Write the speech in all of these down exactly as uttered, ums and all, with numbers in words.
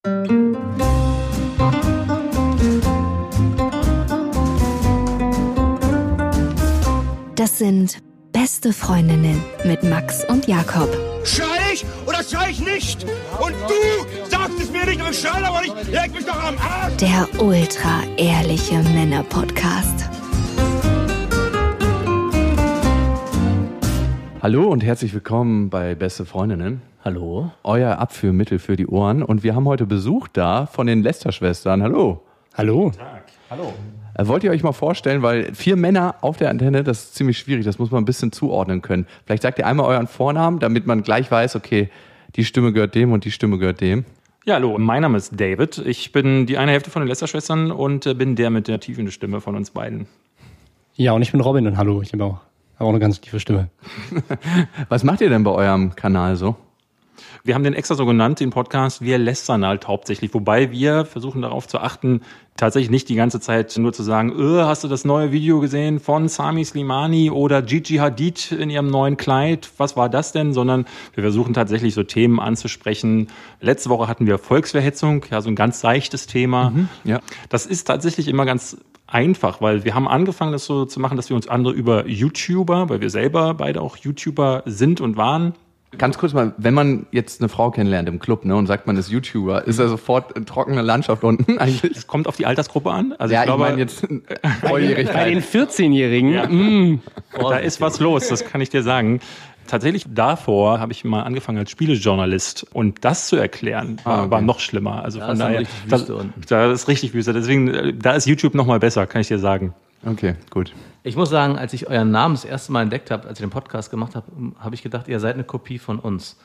Das sind Beste Freundinnen mit Max und Jakob. Schrei ich oder schrei ich nicht? Und du sagst es mir nicht und schrei aber nicht. Leg mich doch am Arsch. Der ultra-ehrliche Männer-Podcast. Hallo und herzlich willkommen bei Beste Freundinnen. Hallo. Euer Abführmittel für die Ohren. Und wir haben heute Besuch da von den Lester-Schwestern. Hallo. Hallo. Guten Tag. Hallo. Wollt ihr euch mal vorstellen, weil vier Männer auf der Antenne, das ist ziemlich schwierig, das muss man ein bisschen zuordnen können. Vielleicht sagt ihr einmal euren Vornamen, damit man gleich weiß, okay, die Stimme gehört dem und die Stimme gehört dem. Ja, hallo, mein Name ist David. Ich bin die eine Hälfte von den Lester-Schwestern und bin der mit der tiefen Stimme von uns beiden. Ja, und ich bin Robin und hallo, ich habe auch, hab auch eine ganz tiefe Stimme. Was macht ihr denn bei eurem Kanal so? Wir haben den extra so genannt, den Podcast Wir lästern halt hauptsächlich, wobei wir versuchen darauf zu achten, tatsächlich nicht die ganze Zeit nur zu sagen, öh, hast du das neue Video gesehen von Sami Slimani oder Gigi Hadid in ihrem neuen Kleid, was war das denn, sondern wir versuchen tatsächlich so Themen anzusprechen. Letzte Woche hatten wir Volksverhetzung, ja, so ein ganz seichtes Thema. Mhm, ja. Das ist tatsächlich immer ganz einfach, weil wir haben angefangen, das so zu machen, dass wir uns andere über YouTuber, weil wir selber beide auch YouTuber sind und waren. Ganz kurz mal, wenn man jetzt eine Frau kennenlernt im Club, ne, und sagt, man ist YouTuber, ist da sofort eine trockene Landschaft unten eigentlich? Es kommt auf die Altersgruppe an. Also ja, ich glaube, ich meine jetzt Volljährigkeit. Bei den vierzehnjährigen, ja. mm, da ist was los, das kann ich dir sagen. Tatsächlich davor habe ich mal angefangen als Spielejournalist und das zu erklären war, ah, okay. war noch schlimmer. Also da von ist daher, richtig da, Wüste unten. da ist richtig Wüste. Deswegen, da ist YouTube noch mal besser, kann ich dir sagen. Okay, gut. Ich muss sagen, als ich euren Namen das erste Mal entdeckt habe, als ich den Podcast gemacht habe, habe ich gedacht, ihr seid eine Kopie von uns.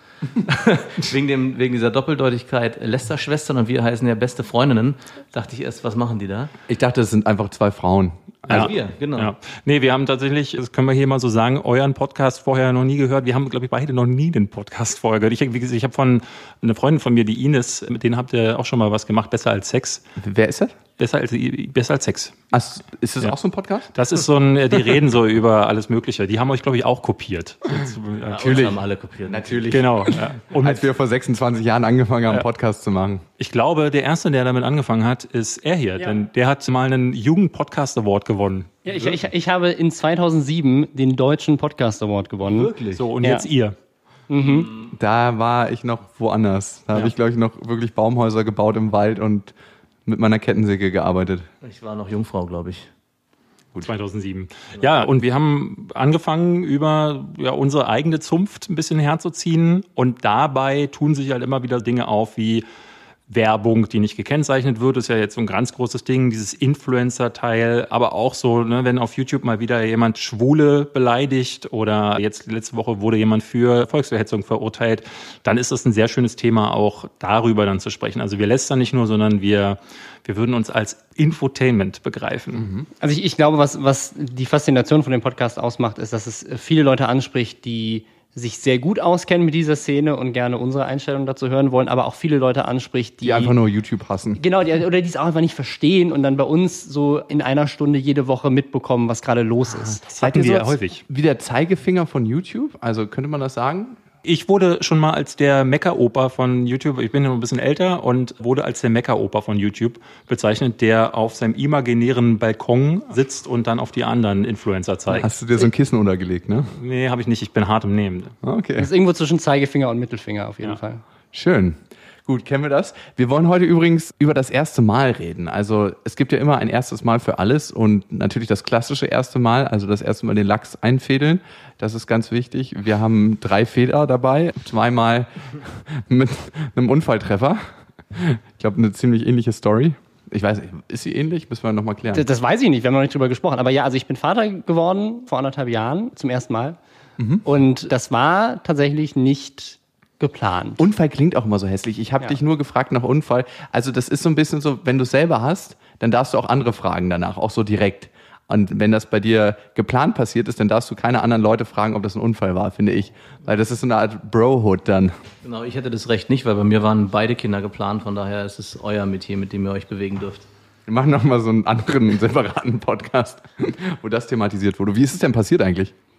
wegen, dem, wegen dieser Doppeldeutigkeit Lester-Schwestern und wir heißen ja Beste Freundinnen, dachte ich erst, was machen die da? Ich dachte, es sind einfach zwei Frauen. Also ja. wir, genau. Ja. Nee, wir haben tatsächlich, das können wir hier mal so sagen, euren Podcast vorher noch nie gehört. Wir haben, glaube ich, beide noch nie den Podcast vorher gehört. Ich, wie gesagt, ich habe von einer Freundin von mir, die Ines, mit denen habt ihr auch schon mal was gemacht, Besser als Sex. Wer ist das? Besser als, besser als Sex. Ach, ist das Ja. auch so ein Podcast? Das ist so ein, die reden so über alles Mögliche. Die haben euch, glaube ich, auch kopiert. Ja, Natürlich. uns haben alle kopiert. Natürlich. Genau. Ja. Und Als wir vor sechsundzwanzig Jahren angefangen haben, einen Podcast zu machen. ich glaube, der Erste, der damit angefangen hat, ist er hier. Ja. Denn der hat mal einen Jugend-Podcast-Award gewonnen. Ja, ich, ich, ich habe in zweitausendsieben den Deutschen Podcast Award gewonnen. Wirklich? So, und Ja. jetzt ihr. Mhm. Da war ich noch woanders. Da Ja. habe ich, glaube ich, noch wirklich Baumhäuser gebaut im Wald und mit meiner Kettensäge gearbeitet. Ich war noch Jungfrau, glaube ich. Gut. zweitausendsieben. Ja, und wir haben angefangen, über ja, unsere eigene Zunft ein bisschen herzuziehen. Und dabei tun sich halt immer wieder Dinge auf wie Werbung, die nicht gekennzeichnet wird, ist ja jetzt so ein ganz großes Ding, dieses Influencer-Teil, aber auch so, ne, wenn auf YouTube mal wieder jemand Schwule beleidigt oder jetzt letzte Woche wurde jemand für Volksverhetzung verurteilt, dann ist das ein sehr schönes Thema, auch darüber dann zu sprechen. Also wir lästern nicht nur, sondern wir, wir würden uns als Infotainment begreifen. Also ich, ich glaube, was, was die Faszination von dem Podcast ausmacht, ist, dass es viele Leute anspricht, die sich sehr gut auskennen mit dieser Szene und gerne unsere Einstellung dazu hören wollen, aber auch viele Leute anspricht, die, Die einfach nur YouTube hassen. genau, die, oder die es auch einfach nicht verstehen und dann bei uns so in einer Stunde jede Woche mitbekommen, was gerade los ist. Das hatten wir ja häufig. Wie der Zeigefinger von YouTube? Also könnte man das sagen? Ich wurde schon mal als der Mecker-Opa von YouTube, ich bin ja noch ein bisschen älter und wurde als der Mecker-Opa von YouTube bezeichnet, der auf seinem imaginären Balkon sitzt und dann auf die anderen Influencer zeigt. Hast du dir so ein Kissen untergelegt, ne? Nee, habe ich nicht, ich bin hart im Nehmen. Okay. Das ist irgendwo zwischen Zeigefinger und Mittelfinger auf jeden Ja. Fall. Schön. Gut, kennen wir das? Wir wollen heute übrigens über das erste Mal reden. Also es gibt ja immer ein erstes Mal für alles und natürlich das klassische erste Mal, also das erste Mal den Lachs einfädeln. Das ist ganz wichtig. Wir haben drei Feder dabei, zweimal mit einem Unfalltreffer. Ich glaube, eine ziemlich ähnliche Story. Ich weiß nicht, ist sie ähnlich? Müssen wir nochmal klären. Das, das weiß ich nicht, wir haben noch nicht drüber gesprochen. Aber ja, also ich bin Vater geworden vor anderthalb Jahren zum ersten Mal. Mhm. Und das war tatsächlich nicht geplant. Unfall klingt auch immer so hässlich. Ich habe Ja. dich nur gefragt nach Unfall. Also das ist so ein bisschen so, wenn du es selber hast, dann darfst du auch andere fragen danach, auch so direkt. Und wenn das bei dir geplant passiert ist, dann darfst du keine anderen Leute fragen, ob das ein Unfall war, finde ich. Weil das ist so eine Art Brohood dann. Genau, ich hätte das Recht nicht, weil bei mir waren beide Kinder geplant, von daher ist es euer Metier, mit dem ihr euch bewegen dürft. Wir machen nochmal so einen anderen, separaten Podcast, wo das thematisiert wurde. Wie ist es denn passiert eigentlich?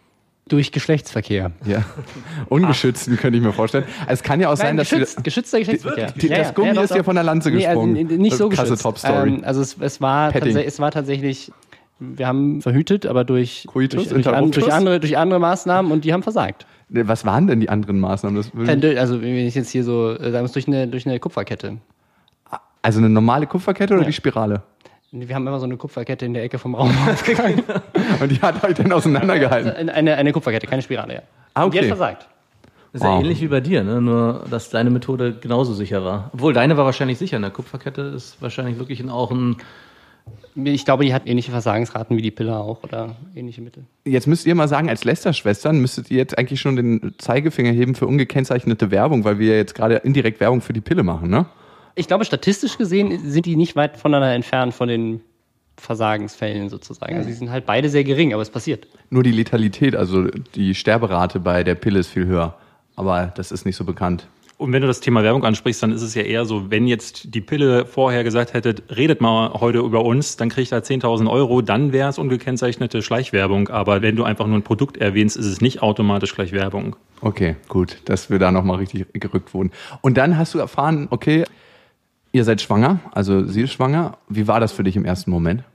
Durch Geschlechtsverkehr. Ja, ungeschützten könnte ich mir vorstellen. Es kann ja auch sein, dass geschützt, wir, geschützter Geschlechtsverkehr. die, Ja, das ja. Gummi Ja, doch, ist dir doch. von der Lanze Nee, also gesprungen. nicht so Krasse geschützt. Top-Story. Ähm, also es, es, war Petting. tats- es war tatsächlich, wir haben verhütet, aber durch, Coitus durch, durch, an, interruptus? durch, andere, durch andere Maßnahmen und die haben versagt. Was waren denn die anderen Maßnahmen? Das würde- Also wenn ich jetzt hier so, äh, sagen wir es durch eine, durch eine Kupferkette. also eine normale Kupferkette oder Ja. die Spirale? Wir haben immer so eine Kupferkette in der Ecke vom Raum aufgegangen. Und die hat euch dann auseinandergehalten. eine, eine Kupferkette, keine Spirale, ja. Ah, Und die hat okay. versagt. Das ist ja Wow. ähnlich wie bei dir, ne? Nur dass deine Methode genauso sicher war. Obwohl deine war wahrscheinlich sicher. Eine Kupferkette ist wahrscheinlich wirklich ein, auch ein... Ich glaube, die hat ähnliche Versagensraten wie die Pille auch oder ähnliche Mittel. Jetzt müsst ihr mal sagen, als Lester-Schwestern müsstet ihr jetzt eigentlich schon den Zeigefinger heben für ungekennzeichnete Werbung, weil wir ja jetzt gerade indirekt Werbung für die Pille machen, ne? Ich glaube, statistisch gesehen sind die nicht weit voneinander entfernt von den Versagensfällen sozusagen. Also die sind halt beide sehr gering, aber es passiert. Nur die Letalität, also die Sterberate bei der Pille ist viel höher. Aber das ist nicht so bekannt. Und wenn du das Thema Werbung ansprichst, dann ist es ja eher so, wenn jetzt die Pille vorher gesagt hätte, redet mal heute über uns, dann kriegt er zehntausend Euro, dann wäre es ungekennzeichnete Schleichwerbung. Aber wenn du einfach nur ein Produkt erwähnst, ist es nicht automatisch gleich Werbung. Okay, gut, dass wir da nochmal richtig gerückt wurden. Und dann hast du erfahren, okay, ihr seid schwanger, also sie ist schwanger. Wie war das für dich im ersten Moment?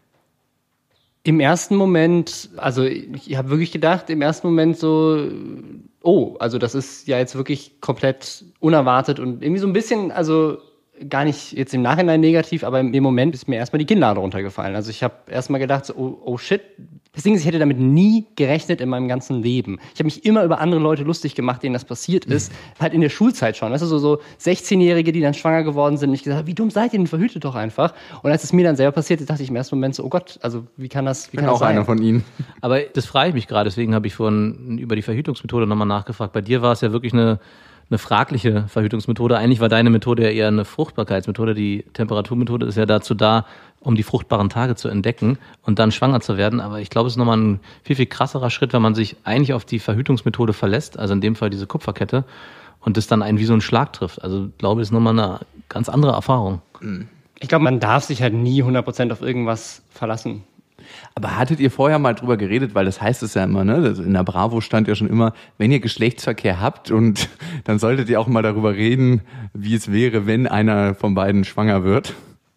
Im ersten Moment, also ich habe wirklich gedacht, im ersten Moment so, oh, also das ist ja jetzt wirklich komplett unerwartet und irgendwie so ein bisschen, also gar nicht jetzt im Nachhinein negativ, aber im Moment ist mir erstmal die Kinnlade runtergefallen. Also ich habe erstmal gedacht, so, oh, oh shit. Das Ding ist, ich hätte damit nie gerechnet in meinem ganzen Leben. Ich habe mich immer über andere Leute lustig gemacht, denen das passiert ist. Halt in der Schulzeit schon. Weißt du, so, so sechzehnjährige, die dann schwanger geworden sind. Und ich gesagt, wie dumm seid ihr denn? Verhütet doch einfach. Und als es mir dann selber passiert ist, dachte ich im ersten Moment so, oh Gott, also wie kann das, wie Ich bin kann das auch sein? einer von ihnen. Aber das frage ich mich gerade, deswegen habe ich vorhin über die Verhütungsmethode nochmal nachgefragt. Bei dir war es ja wirklich eine, eine fragliche Verhütungsmethode. Eigentlich war deine Methode ja eher eine Fruchtbarkeitsmethode. Die Temperaturmethode ist ja dazu da, um die fruchtbaren Tage zu entdecken und dann schwanger zu werden. Aber ich glaube, es ist nochmal ein viel, viel krasserer Schritt, wenn man sich eigentlich auf die Verhütungsmethode verlässt, also in dem Fall diese Kupferkette, und das dann einen wie so einen Schlag trifft. Also ich glaube, es ist nochmal eine ganz andere Erfahrung. Ich glaube, man darf sich halt nie hundert Prozent auf irgendwas verlassen. Aber hattet ihr vorher mal drüber geredet, weil das heißt es ja immer, ne? In der Bravo stand ja schon immer, wenn ihr Geschlechtsverkehr habt und dann solltet ihr auch mal darüber reden, wie es wäre, wenn einer von beiden schwanger wird.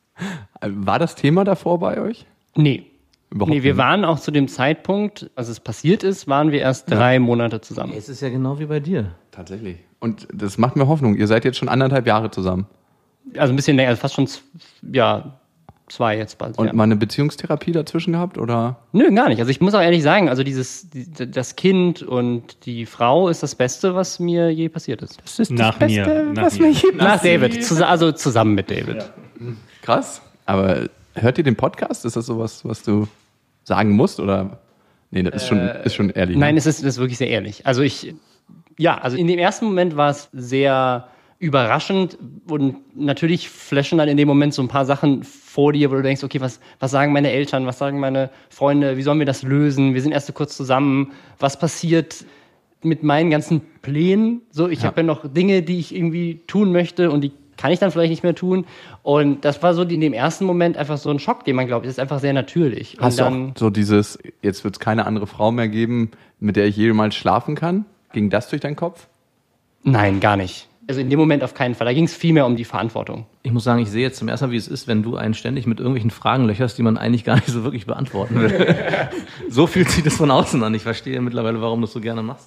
War das Thema davor bei euch? Nee. Überhaupt nee, wir nicht. waren auch zu dem Zeitpunkt, als es passiert ist, waren wir erst drei Monate zusammen. Es ist ja genau wie bei dir. Tatsächlich. Und das macht mir Hoffnung. Ihr seid jetzt schon anderthalb Jahre zusammen. Also ein bisschen länger, also fast schon, z- ja, zwei jetzt bald. Und ja. mal eine Beziehungstherapie dazwischen gehabt, oder? Nö, gar nicht. Also ich muss auch ehrlich sagen, also dieses, die, das Kind und die Frau ist das Beste, was mir je passiert ist. Das ist Nach mir. Nach was mir. mir je Nach David, zus- also zusammen mit David. Krass. Aber hört ihr den Podcast? Ist das sowas, was du sagen musst, oder? Nee, das ist schon, ist schon ehrlich. Nein, ne? es ist, es ist wirklich sehr ehrlich. Also ich, ja, also in dem ersten Moment war es sehr überraschend und natürlich flashen dann in dem Moment so ein paar Sachen vor dir, wo du denkst, okay, was, was sagen meine Eltern, was sagen meine Freunde, wie sollen wir das lösen? Wir sind erst so kurz zusammen. Was passiert mit meinen ganzen Plänen? So, ich Ja. habe ja noch Dinge, die ich irgendwie tun möchte und die kann ich dann vielleicht nicht mehr tun. Und das war so in dem ersten Moment einfach so ein Schock, den man glaubt. Das ist einfach sehr natürlich. Hast und du dann, auch so dieses, jetzt wird es keine andere Frau mehr geben, mit der ich jemals schlafen kann? Ging das durch deinen Kopf? Nein, gar nicht. Also in dem Moment auf keinen Fall. Da ging es viel mehr um die Verantwortung. Ich muss sagen, ich sehe jetzt zum ersten Mal, wie es ist, wenn du einen ständig mit irgendwelchen Fragen löcherst, die man eigentlich gar nicht so wirklich beantworten will. So fühlt sich das von außen an. Ich verstehe mittlerweile, warum du es so gerne machst.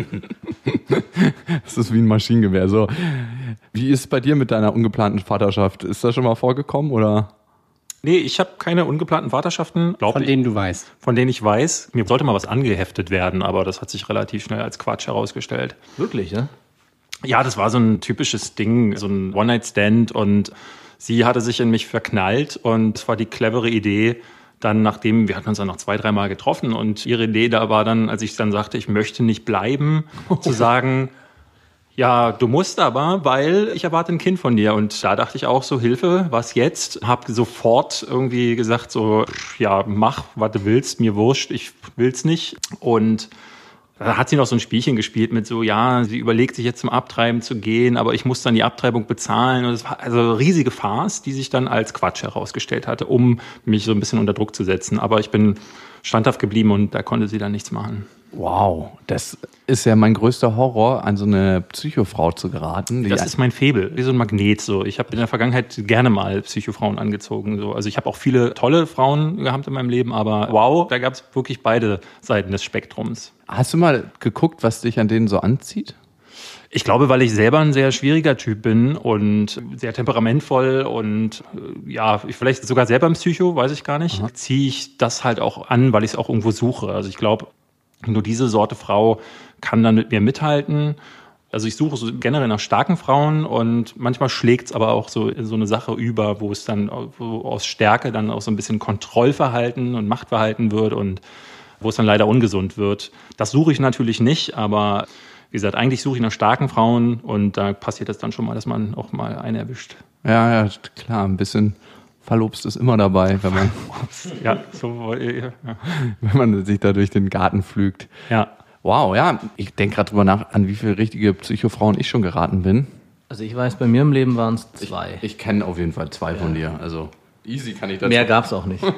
Das ist wie ein Maschinengewehr. So. Wie ist es bei dir mit deiner ungeplanten Vaterschaft? Ist das schon mal vorgekommen, oder? Nee, ich habe keine ungeplanten Vaterschaften, glaub Von ich, denen du weißt. von denen ich weiß. Mir sollte mal was angeheftet werden, aber das hat sich relativ schnell als Quatsch herausgestellt. Wirklich, ne? Ja, das war so ein typisches Ding, so ein One-Night-Stand und sie hatte sich in mich verknallt und es war die clevere Idee, dann nachdem, wir hatten uns dann noch zwei, dreimal getroffen und ihre Idee da war dann, als ich dann sagte, ich möchte nicht bleiben, zu sagen, ja, du musst aber, weil ich erwarte ein Kind von dir. Und da dachte ich auch so, Hilfe, was jetzt? Hab sofort irgendwie gesagt so, ja, mach, was du willst, mir wurscht, ich will's nicht. Und da hat sie noch so ein Spielchen gespielt mit so, ja, sie überlegt sich jetzt zum Abtreiben zu gehen, aber ich muss dann die Abtreibung bezahlen. Und es war also eine riesige Farce, die sich dann als Quatsch herausgestellt hatte, um mich so ein bisschen unter Druck zu setzen. Aber ich bin standhaft geblieben und da konnte sie dann nichts machen. Wow, das ist ja mein größter Horror, an so eine Psychofrau zu geraten. Das ist mein Faible, wie so ein Magnet. So. Ich habe in der Vergangenheit gerne mal Psychofrauen angezogen. So. Also ich habe auch viele tolle Frauen gehabt in meinem Leben, aber wow, da gab es wirklich beide Seiten des Spektrums. Hast du mal geguckt, was dich an denen so anzieht? Ich glaube, weil ich selber ein sehr schwieriger Typ bin und sehr temperamentvoll und ja, vielleicht sogar selber ein Psycho, weiß ich gar nicht, ziehe ich das halt auch an, weil ich es auch irgendwo suche. Also ich glaube, nur diese Sorte Frau kann dann mit mir mithalten. Also ich suche so generell nach starken Frauen und manchmal schlägt es aber auch so in so eine Sache über, wo es dann wo aus Stärke dann auch so ein bisschen Kontrollverhalten und Machtverhalten wird und wo es dann leider ungesund wird. Das suche ich natürlich nicht, aber wie gesagt, eigentlich suche ich nach starken Frauen und da passiert es dann schon mal, dass man auch mal eine erwischt. Ja, ja, klar, ein bisschen Verlobst ist immer dabei, wenn man, ja, so, ja. wenn man sich da durch den Garten pflügt. Ja. Wow, ja, ich denke gerade drüber nach, an wie viele richtige Psychofrauen ich schon geraten bin. Also ich weiß, bei mir im Leben waren es zwei. Ich, ich kenne auf jeden Fall zwei ja. von dir, also easy kann ich dazu. Mehr gab es auch nicht.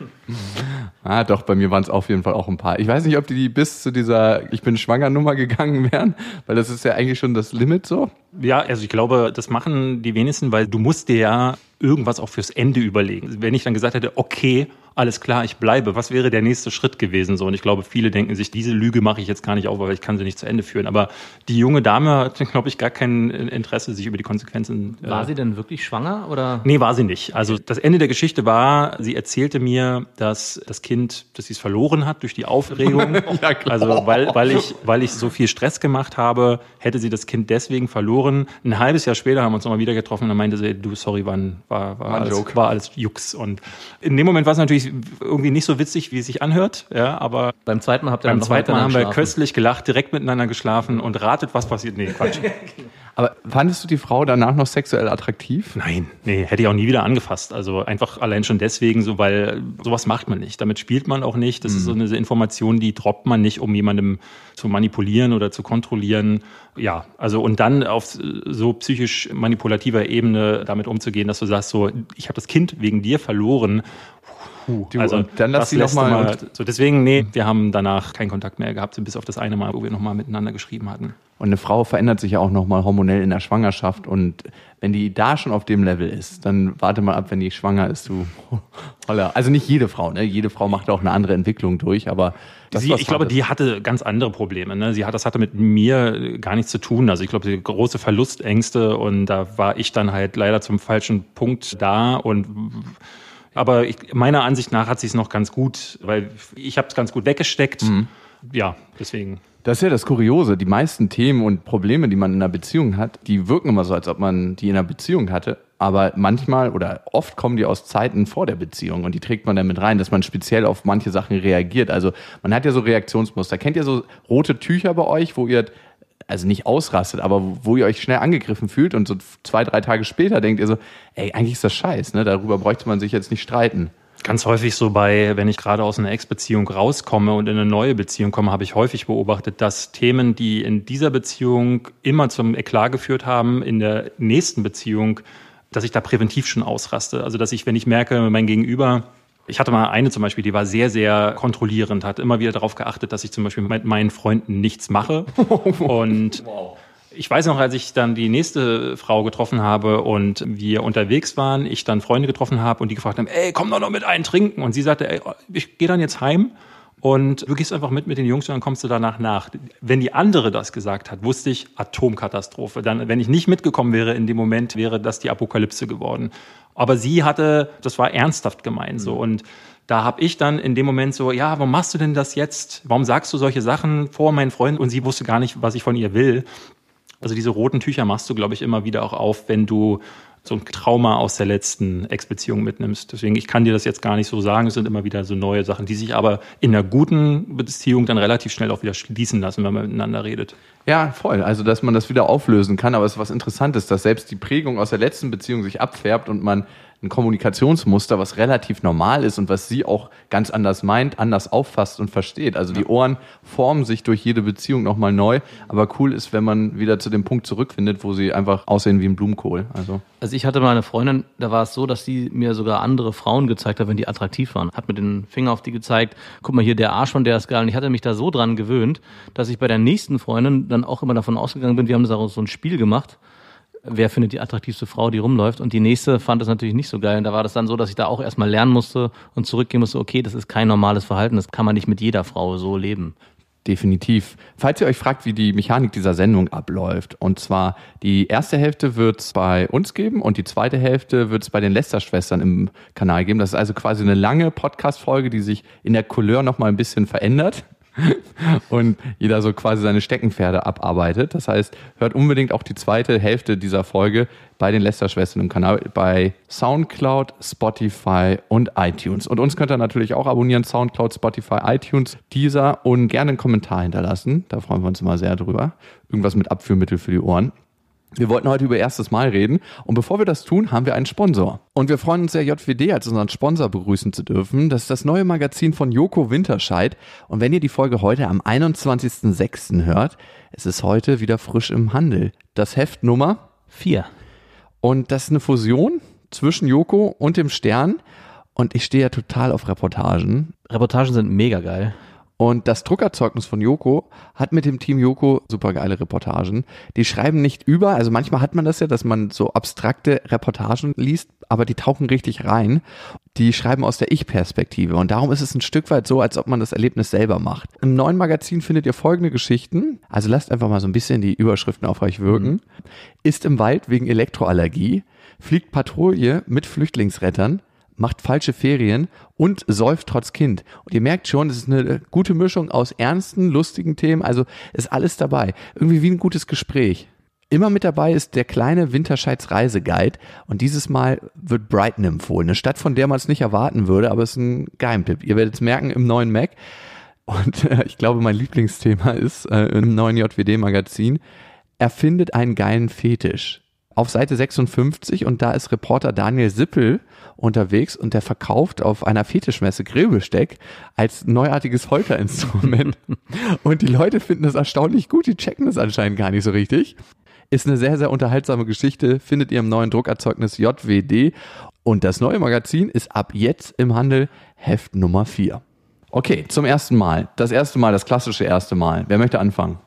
Ah, doch, bei mir waren es auf jeden Fall auch ein paar. Ich weiß nicht, ob die bis zu dieser Ich bin schwanger Nummer gegangen wären, weil das ist ja eigentlich schon das Limit so. Ja, also ich glaube, das machen die wenigsten, weil du musst dir ja irgendwas auch fürs Ende überlegen. Wenn ich dann gesagt hätte, okay, alles klar, ich bleibe, was wäre der nächste Schritt gewesen? So, und ich glaube, viele denken sich, diese Lüge mache ich jetzt gar nicht auf, weil ich kann sie nicht zu Ende führen. Aber die junge Dame hat, glaube ich, gar kein Interesse, sich über die Konsequenzen... War äh, sie denn wirklich schwanger? Oder? Nee, war sie nicht. Also das Ende der Geschichte war, sie erzählte mir, dass das Kind, dass sie es verloren hat durch die Aufregung. Ja, klar. Also weil, weil, ich, weil ich so viel Stress gemacht habe, hätte sie das Kind deswegen verloren. Ein halbes Jahr später haben wir uns nochmal wieder getroffen und dann meinte sie, du, sorry, war, war, war, alles, war alles Jux. Und in dem Moment war es natürlich irgendwie nicht so witzig, wie es sich anhört, ja, aber beim zweiten Mal habt ihr beim dann noch zweiten Mal haben wir geschlafen. Köstlich gelacht, direkt miteinander geschlafen und ratet, was passiert. Nee, Quatsch. Aber fandest du die Frau danach noch sexuell attraktiv? Nein, nee, hätte ich auch nie wieder angefasst. Also einfach allein schon deswegen, so, weil sowas macht man nicht. Damit spielt man auch nicht. Das mhm. ist so eine Information, die droppt man nicht, um jemandem zu manipulieren oder zu kontrollieren. Ja, also und dann auf so psychisch manipulativer Ebene damit umzugehen, dass du sagst, so, ich habe das Kind wegen dir verloren. Du, also dann lass sie noch mal, mal so deswegen, nee, wir haben danach keinen Kontakt mehr gehabt, bis auf das eine Mal, wo wir nochmal miteinander geschrieben hatten. Und eine Frau verändert sich ja auch nochmal hormonell in der Schwangerschaft und wenn die da schon auf dem Level ist, dann warte mal ab, wenn die schwanger ist, du holla. Also nicht jede Frau, ne? Jede Frau macht auch eine andere Entwicklung durch, aber das, sie, ich glaube, die hatte ganz andere Probleme. Ne? Sie hat, das hatte mit mir gar nichts zu tun. Also ich glaube, sie große Verlustängste und da war ich dann halt leider zum falschen Punkt da und aber ich, meiner Ansicht nach hat sie es noch ganz gut, weil ich habe es ganz gut weggesteckt. Mhm. Ja, deswegen. Das ist ja das Kuriose. Die meisten Themen und Probleme, die man in einer Beziehung hat, die wirken immer so, als ob man die in einer Beziehung hatte. Aber manchmal oder oft kommen die aus Zeiten vor der Beziehung und die trägt man dann mit rein, dass man speziell auf manche Sachen reagiert. Also man hat ja so Reaktionsmuster. Kennt ihr so rote Tücher bei euch, wo ihr also nicht ausrastet, aber wo ihr euch schnell angegriffen fühlt und so zwei, drei Tage später denkt ihr so, ey, eigentlich ist das Scheiß, ne? Darüber bräuchte man sich jetzt nicht streiten. Ganz häufig so bei, wenn ich gerade aus einer Ex-Beziehung rauskomme und in eine neue Beziehung komme, habe ich häufig beobachtet, dass Themen, die in dieser Beziehung immer zum Eklat geführt haben, in der nächsten Beziehung, dass ich da präventiv schon ausraste. Also dass ich, wenn ich merke, mein Gegenüber, ich hatte mal eine zum Beispiel, die war sehr, sehr kontrollierend, hat immer wieder darauf geachtet, dass ich zum Beispiel mit meinen Freunden nichts mache. Und wow. Ich weiß noch, als ich dann die nächste Frau getroffen habe und wir unterwegs waren, ich dann Freunde getroffen habe und die gefragt haben, ey, komm doch noch mit ein trinken. Und sie sagte, ey, ich gehe dann jetzt heim und du gehst einfach mit mit den Jungs und dann kommst du danach nach. Wenn die andere das gesagt hat, wusste ich, Atomkatastrophe. Dann, wenn ich nicht mitgekommen wäre in dem Moment, wäre das die Apokalypse geworden. Aber sie hatte, das war ernsthaft gemeint so und da habe ich dann in dem Moment so, ja, warum machst du denn das jetzt? Warum sagst du solche Sachen vor meinen Freunden? Und sie wusste gar nicht, was ich von ihr will. Also diese roten Tücher machst du, glaube ich, immer wieder auch auf, wenn du so ein Trauma aus der letzten Ex-Beziehung mitnimmst. Deswegen, ich kann dir das jetzt gar nicht so sagen. Es sind immer wieder so neue Sachen, die sich aber in einer guten Beziehung dann relativ schnell auch wieder schließen lassen, wenn man miteinander redet. Ja, voll. Also, dass man das wieder auflösen kann. Aber es ist was Interessantes, dass selbst die Prägung aus der letzten Beziehung sich abfärbt und man ein Kommunikationsmuster, was relativ normal ist und was sie auch ganz anders meint, anders auffasst und versteht. Also die Ohren formen sich durch jede Beziehung nochmal neu, aber cool ist, wenn man wieder zu dem Punkt zurückfindet, wo sie einfach aussehen wie ein Blumenkohl. Also, also ich hatte mal eine Freundin, da war es so, dass sie mir sogar andere Frauen gezeigt hat, wenn die attraktiv waren. Hat mit den Finger auf die gezeigt, guck mal hier, der Arsch von der ist geil. Und ich hatte mich da so dran gewöhnt, dass ich bei der nächsten Freundin dann auch immer davon ausgegangen bin, wir haben das auch so ein Spiel gemacht, wer findet die attraktivste Frau, die rumläuft. Und die nächste fand das natürlich nicht so geil. Und da war das dann so, dass ich da auch erstmal lernen musste und zurückgehen musste, okay, das ist kein normales Verhalten, das kann man nicht mit jeder Frau so leben. Definitiv. Falls ihr euch fragt, wie die Mechanik dieser Sendung abläuft, und zwar die erste Hälfte wird es bei uns geben und die zweite Hälfte wird es bei den Lester-Schwestern im Kanal geben. Das ist also quasi eine lange Podcast-Folge, die sich in der Couleur nochmal ein bisschen verändert. Und jeder so quasi seine Steckenpferde abarbeitet. Das heißt, hört unbedingt auch die zweite Hälfte dieser Folge bei den Lester-Schwestern im Kanal, bei Soundcloud, Spotify und iTunes. Und uns könnt ihr natürlich auch abonnieren, Soundcloud, Spotify, iTunes, Deezer, und gerne einen Kommentar hinterlassen. Da freuen wir uns immer sehr drüber. Irgendwas mit Abführmittel für die Ohren. Wir wollten heute über erstes Mal reden und bevor wir das tun, haben wir einen Sponsor. Und wir freuen uns sehr, J W D als unseren Sponsor begrüßen zu dürfen. Das ist das neue Magazin von Joko Winterscheid. Und wenn ihr die Folge heute am einundzwanzigsten sechsten hört, es ist heute wieder frisch im Handel. Das Heft Nummer vier. Und das ist eine Fusion zwischen Joko und dem Stern. Und ich stehe ja total auf Reportagen. Reportagen sind mega geil. Und das Druckerzeugnis von Joko hat mit dem Team Joko super geile Reportagen. Die schreiben nicht über, also manchmal hat man das ja, dass man so abstrakte Reportagen liest, aber die tauchen richtig rein. Die schreiben aus der Ich-Perspektive und darum ist es ein Stück weit so, als ob man das Erlebnis selber macht. Im neuen Magazin findet ihr folgende Geschichten, also lasst einfach mal so ein bisschen die Überschriften auf euch wirken. Mhm. Ist im Wald wegen Elektroallergie, fliegt Patrouille mit Flüchtlingsrettern, macht falsche Ferien und säuft trotz Kind. Und ihr merkt schon, es ist eine gute Mischung aus ernsten, lustigen Themen, also ist alles dabei. Irgendwie wie ein gutes Gespräch. Immer mit dabei ist der kleine Winterscheids Reiseguide und dieses Mal wird Brighton empfohlen. Eine Stadt, von der man es nicht erwarten würde, aber es ist ein Geheimtipp. Ihr werdet es merken im neuen Mac. Und äh, ich glaube, mein Lieblingsthema ist äh, im neuen J W D-Magazin, er findet einen geilen Fetisch. Auf Seite sechsundfünfzig und da ist Reporter Daniel Sippel unterwegs und der verkauft auf einer Fetischmesse Grillbesteck als neuartiges Folterinstrument. Und die Leute finden das erstaunlich gut, die checken das anscheinend gar nicht so richtig. Ist eine sehr, sehr unterhaltsame Geschichte, findet ihr im neuen Druckerzeugnis J W D. Und das neue Magazin ist ab jetzt im Handel Heft Nummer vier. Okay, zum ersten Mal. Das erste Mal, das klassische erste Mal. Wer möchte anfangen?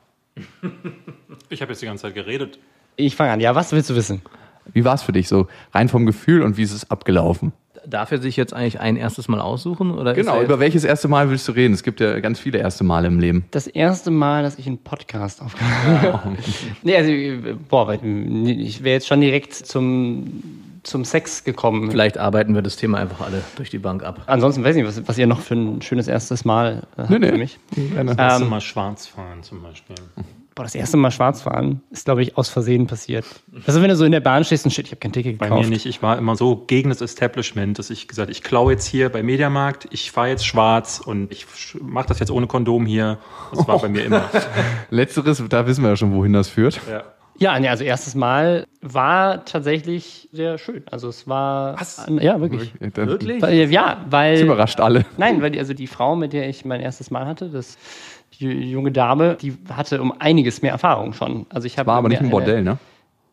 Ich habe jetzt die ganze Zeit geredet. Ich fange an. Ja, was willst du wissen? Wie war es für dich so? Rein vom Gefühl und wie ist es abgelaufen? Darf er sich jetzt eigentlich ein erstes Mal aussuchen? Oder genau, ist über welches erste Mal willst du reden? Es gibt ja ganz viele erste Male im Leben. Das erste Mal, dass ich einen Podcast aufgenommen habe. Nee, also, boah, ich wäre jetzt schon direkt zum, zum Sex gekommen. Vielleicht arbeiten wir das Thema einfach alle durch die Bank ab. Ansonsten weiß ich nicht, was, was ihr noch für ein schönes erstes Mal äh, habt nee, nee. für mich. Das erste Mal schwarz fahren zum Beispiel. Boah, das erste Mal schwarz fahren ist, glaube ich, aus Versehen passiert. Also wenn du so in der Bahn stehst und shit, ich habe kein Ticket gekauft. Bei mir nicht. Ich war immer so gegen das Establishment, dass ich gesagt habe, ich klaue jetzt hier bei Mediamarkt, ich fahre jetzt schwarz und ich mache das jetzt ohne Kondom hier. Das war oh. bei mir immer. Letzteres, da wissen wir ja schon, wohin das führt. Ja. Ja, nee, also erstes Mal war tatsächlich sehr schön. Also es war... Was? Ja, wirklich. Wirklich? Weil, ja, weil... Das überrascht alle. Nein, weil die, also die Frau, mit der ich mein erstes Mal hatte, das... Die junge Dame, die hatte um einiges mehr Erfahrung schon. Also ich war aber nicht ein Bordell, ne?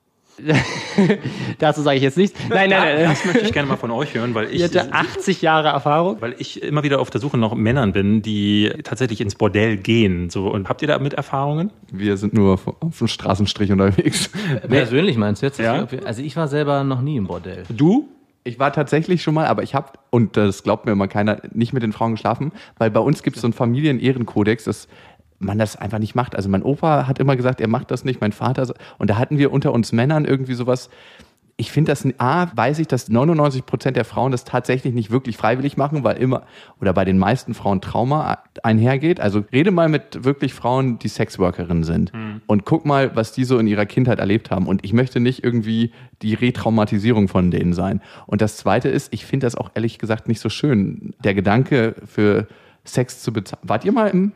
Dazu sage ich jetzt nichts. Nein, nein, nein. Das möchte ich gerne mal von euch hören, weil ich... Die hatte achtzig Jahre Erfahrung. Weil ich immer wieder auf der Suche nach Männern bin, die tatsächlich ins Bordell gehen. So, und habt ihr damit Erfahrungen? Wir sind nur auf dem Straßenstrich unterwegs. Persönlich meinst du jetzt? Ja? Also ich war selber noch nie im Bordell. Du? Ich war tatsächlich schon mal, aber ich habe, und das glaubt mir immer keiner, nicht mit den Frauen geschlafen, weil bei uns gibt es so einen Familien-Ehrenkodex, dass man das einfach nicht macht. Also mein Opa hat immer gesagt, er macht das nicht, mein Vater. Und da hatten wir unter uns Männern irgendwie sowas. Ich finde das, A, weiß ich, dass neunundneunzig Prozent der Frauen das tatsächlich nicht wirklich freiwillig machen, weil immer, oder bei den meisten Frauen Trauma einhergeht. Also rede mal mit wirklich Frauen, die Sexworkerinnen sind mhm. und guck mal, was die so in ihrer Kindheit erlebt haben. Und ich möchte nicht irgendwie die Retraumatisierung von denen sein. Und das Zweite ist, ich finde das auch ehrlich gesagt nicht so schön, der Gedanke für Sex zu bezahlen. Wart ihr mal im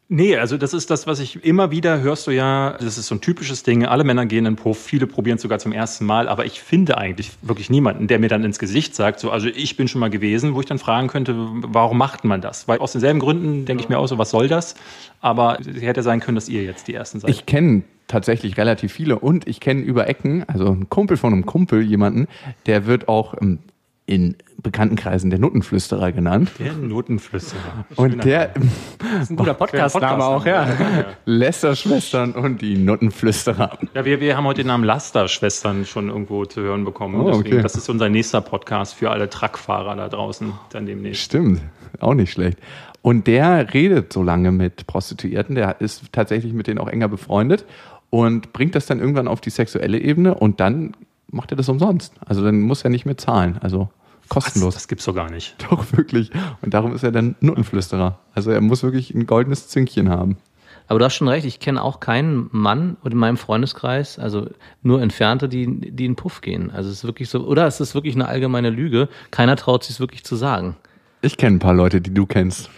Nee, also das ist das, was ich immer wieder hörst du ja, das ist so ein typisches Ding, alle Männer gehen in den Puff, viele probieren es sogar zum ersten Mal, aber ich finde eigentlich wirklich niemanden, der mir dann ins Gesicht sagt, so, also ich bin schon mal gewesen, wo ich dann fragen könnte, warum macht man das? Weil aus denselben Gründen denke ich mir auch so, was soll das? Aber es hätte sein können, dass ihr jetzt die Ersten seid. Ich kenne tatsächlich relativ viele und ich kenne über Ecken, also ein Kumpel von einem Kumpel, jemanden, der wird auch ähm, in Bekanntenkreisen der Nuttenflüsterer genannt. Der Nuttenflüsterer. Und der Das ist ein guter Podcast-Name auch, ja. Lästerschwestern und die Nuttenflüsterer. Ja, wir, wir haben heute den Namen Laster-Schwestern schon irgendwo zu hören bekommen. Oh, Deswegen, okay. das ist unser nächster Podcast für alle Truckfahrer da draußen dann demnächst. Stimmt, auch nicht schlecht. Und der redet so lange mit Prostituierten, der ist tatsächlich mit denen auch enger befreundet und bringt das dann irgendwann auf die sexuelle Ebene und dann macht er das umsonst. Also dann muss er nicht mehr zahlen, also kostenlos. Das, das gibt's doch gar nicht. Doch, wirklich. Und darum ist er dann Nuttenflüsterer. Also er muss wirklich ein goldenes Zünkchen haben. Aber du hast schon recht, ich kenne auch keinen Mann in meinem Freundeskreis, also nur Entfernte, die, die in den Puff gehen. Also es ist wirklich so, oder es ist wirklich eine allgemeine Lüge. Keiner traut sich es wirklich zu sagen. Ich kenne ein paar Leute, die du kennst.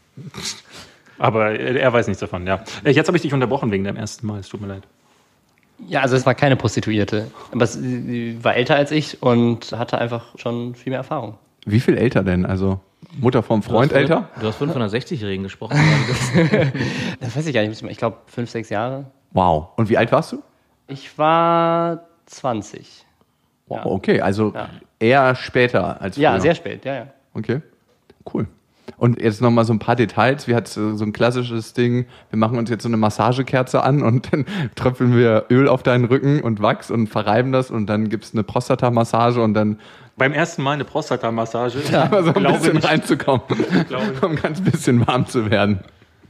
Aber er, er weiß nichts davon, ja. Jetzt habe ich dich unterbrochen wegen deinem ersten Mal, es tut mir leid. Ja, also es war keine Prostituierte. Aber sie war älter als ich und hatte einfach schon viel mehr Erfahrung. Wie viel älter denn? Also Mutter vom Freund Du hast älter? vorhin- Du hast vorhin von einer sechzigjährigen gesprochen. Das weiß ich gar nicht. Ich glaube, fünf, sechs Jahre. Wow. Und wie alt warst du? Ich war zwanzig. Wow, Ja. okay. Also Ja. eher später als früher. Ja, sehr spät, ja, ja. Okay, cool. Und jetzt nochmal so ein paar Details. Wir hatten so ein klassisches Ding, wir machen uns jetzt so eine Massagekerze an und dann tröpfeln wir Öl auf deinen Rücken und Wachs und verreiben das und dann gibt's eine Prostata-Massage und dann Beim ersten Mal eine Prostata-Massage. aber so ein glaube bisschen nicht. reinzukommen, um ganz bisschen warm zu werden.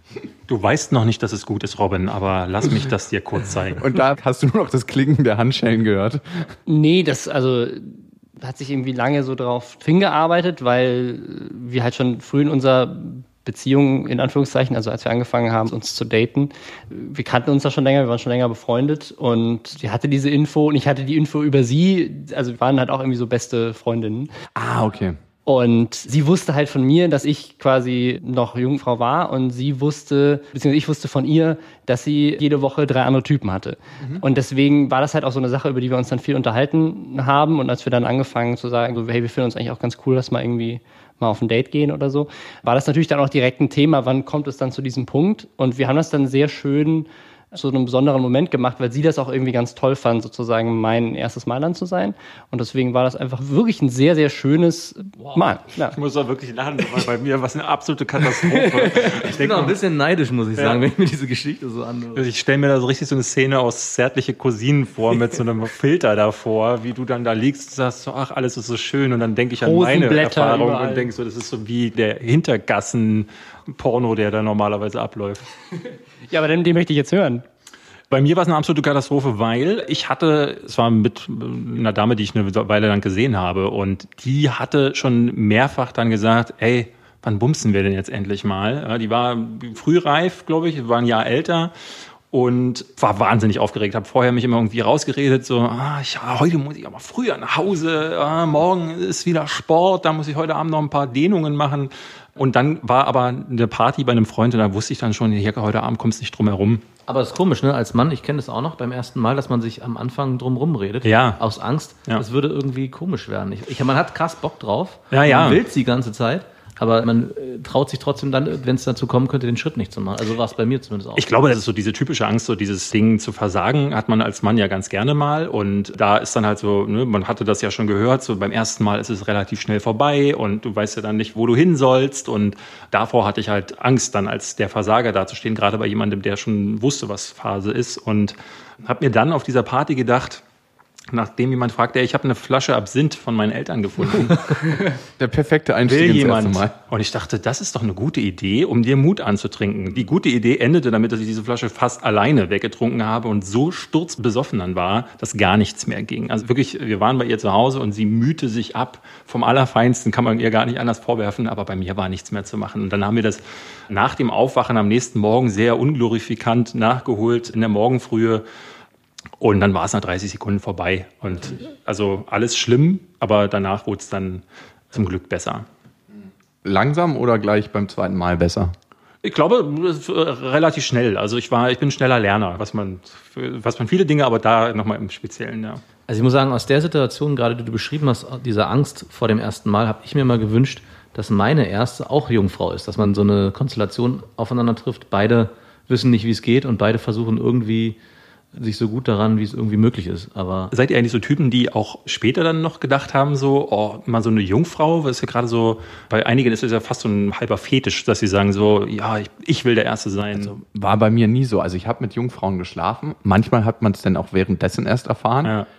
Du weißt noch nicht, dass es gut ist, Robin, aber lass mich das dir kurz zeigen. Und da hast du nur noch das Klingen der Handschellen gehört. Nee, das, also, hat sich irgendwie lange so drauf hingearbeitet, weil wir halt schon früh in unserer Beziehung, in Anführungszeichen, also als wir angefangen haben, uns zu daten, wir kannten uns da schon länger, wir waren schon länger befreundet und sie hatte diese Info und ich hatte die Info über sie, also wir waren halt auch irgendwie so beste Freundinnen. Ah, okay. Und sie wusste halt von mir, dass ich quasi noch Jungfrau war und sie wusste, beziehungsweise ich wusste von ihr, dass sie jede Woche drei andere Typen hatte. Mhm. Und deswegen war das halt auch so eine Sache, über die wir uns dann viel unterhalten haben. Und als wir dann angefangen zu sagen, so, hey, wir finden uns eigentlich auch ganz cool, dass wir irgendwie mal auf ein Date gehen oder so, war das natürlich dann auch direkt ein Thema, wann kommt es dann zu diesem Punkt? Und wir haben das dann sehr schön so einen besonderen Moment gemacht, weil sie das auch irgendwie ganz toll fand, sozusagen mein erstes Mal dann zu sein. Und deswegen war das einfach wirklich ein sehr, sehr schönes Mal. Ja. Ich muss da wirklich lachen, weil bei mir war es eine absolute Katastrophe. Ich bin auch ein bisschen neidisch, muss ich sagen, Ja. wenn ich mir diese Geschichte so anhöre. Ich stelle mir da so richtig so eine Szene aus Zärtliche Cousinen vor, mit so einem Filter davor, wie du dann da liegst und sagst so, ach, alles ist so schön. Und dann denke ich an meine Rosenblätter Erfahrung überall. und denke so, das ist so wie der Hintergassen-Porno, der da normalerweise abläuft. Ja, aber den, den möchte ich jetzt hören. Bei mir war es eine absolute Katastrophe, weil ich hatte, es war mit einer Dame, die ich eine Weile lang gesehen habe und die hatte schon mehrfach dann gesagt, ey, wann bumsen wir denn jetzt endlich mal? Ja, die war frühreif, glaube ich, war ein Jahr älter und war wahnsinnig aufgeregt. Habe vorher mich immer irgendwie rausgeredet, so, ah, ich, ja, heute muss ich aber früher nach Hause, ah, morgen ist wieder Sport, da muss ich heute Abend noch ein paar Dehnungen machen. Und dann war aber eine Party bei einem Freund und da wusste ich dann schon, hier, heute Abend kommst du nicht drum herum. Aber es ist komisch, ne? Als Mann, ich kenne das auch noch beim ersten Mal, dass man sich am Anfang drum rumredet. Ja. Aus Angst. Ja. Das würde irgendwie komisch werden. Ich, ich, man hat krass Bock drauf. Ja, ja. Man will es die ganze Zeit. Aber man äh, traut sich trotzdem dann, wenn es dazu kommen könnte, den Schritt nicht zu machen. Also war es bei mir zumindest auch. Ich glaube, das ist so diese typische Angst, so dieses Ding zu versagen, hat man als Mann ja ganz gerne mal. Und da ist dann halt so, ne, man hatte das ja schon gehört, so beim ersten Mal ist es relativ schnell vorbei und du weißt ja dann nicht, wo du hin sollst. Und davor hatte ich halt Angst, dann als der Versager dazustehen, gerade bei jemandem, der schon wusste, was Phase ist. Und habe mir dann auf dieser Party gedacht, nachdem jemand fragte, ey, ich habe eine Flasche Absinth von meinen Eltern gefunden. Der perfekte Einstieg Will ins jemand? erste Mal. Und ich dachte, das ist doch eine gute Idee, um dir Mut anzutrinken. Die gute Idee endete damit, dass ich diese Flasche fast alleine weggetrunken habe und so sturzbesoffen dann war, dass gar nichts mehr ging. Also wirklich, wir waren bei ihr zu Hause und sie mühte sich ab. Vom Allerfeinsten, kann man ihr gar nicht anders vorwerfen, aber bei mir war nichts mehr zu machen. Und dann haben wir das nach dem Aufwachen am nächsten Morgen sehr unglorifikant nachgeholt in der Morgenfrühe. Und dann war es nach dreißig Sekunden vorbei. Und also alles schlimm, aber danach wurde es dann zum Glück besser. Langsam oder gleich beim zweiten Mal besser? Ich glaube, relativ schnell. Also ich war, ich bin ein schneller Lerner, was man, was man viele Dinge, aber da nochmal im Speziellen, ja. Also ich muss sagen, aus der Situation, gerade die du beschrieben hast, dieser Angst vor dem ersten Mal, habe ich mir mal gewünscht, dass meine erste auch Jungfrau ist, dass man so eine Konstellation aufeinander trifft. Beide wissen nicht, wie es geht und beide versuchen irgendwie sich so gut daran, wie es irgendwie möglich ist. Aber seid ihr eigentlich so Typen, die auch später dann noch gedacht haben, so, oh, mal so eine Jungfrau, weil es ja gerade so, bei einigen ist es ja fast so ein halber Fetisch, dass sie sagen so, ja, ich, ich will der Erste sein. Also, war bei mir nie so. Also ich habe mit Jungfrauen geschlafen. Manchmal hat man es dann auch währenddessen erst erfahren. Ja.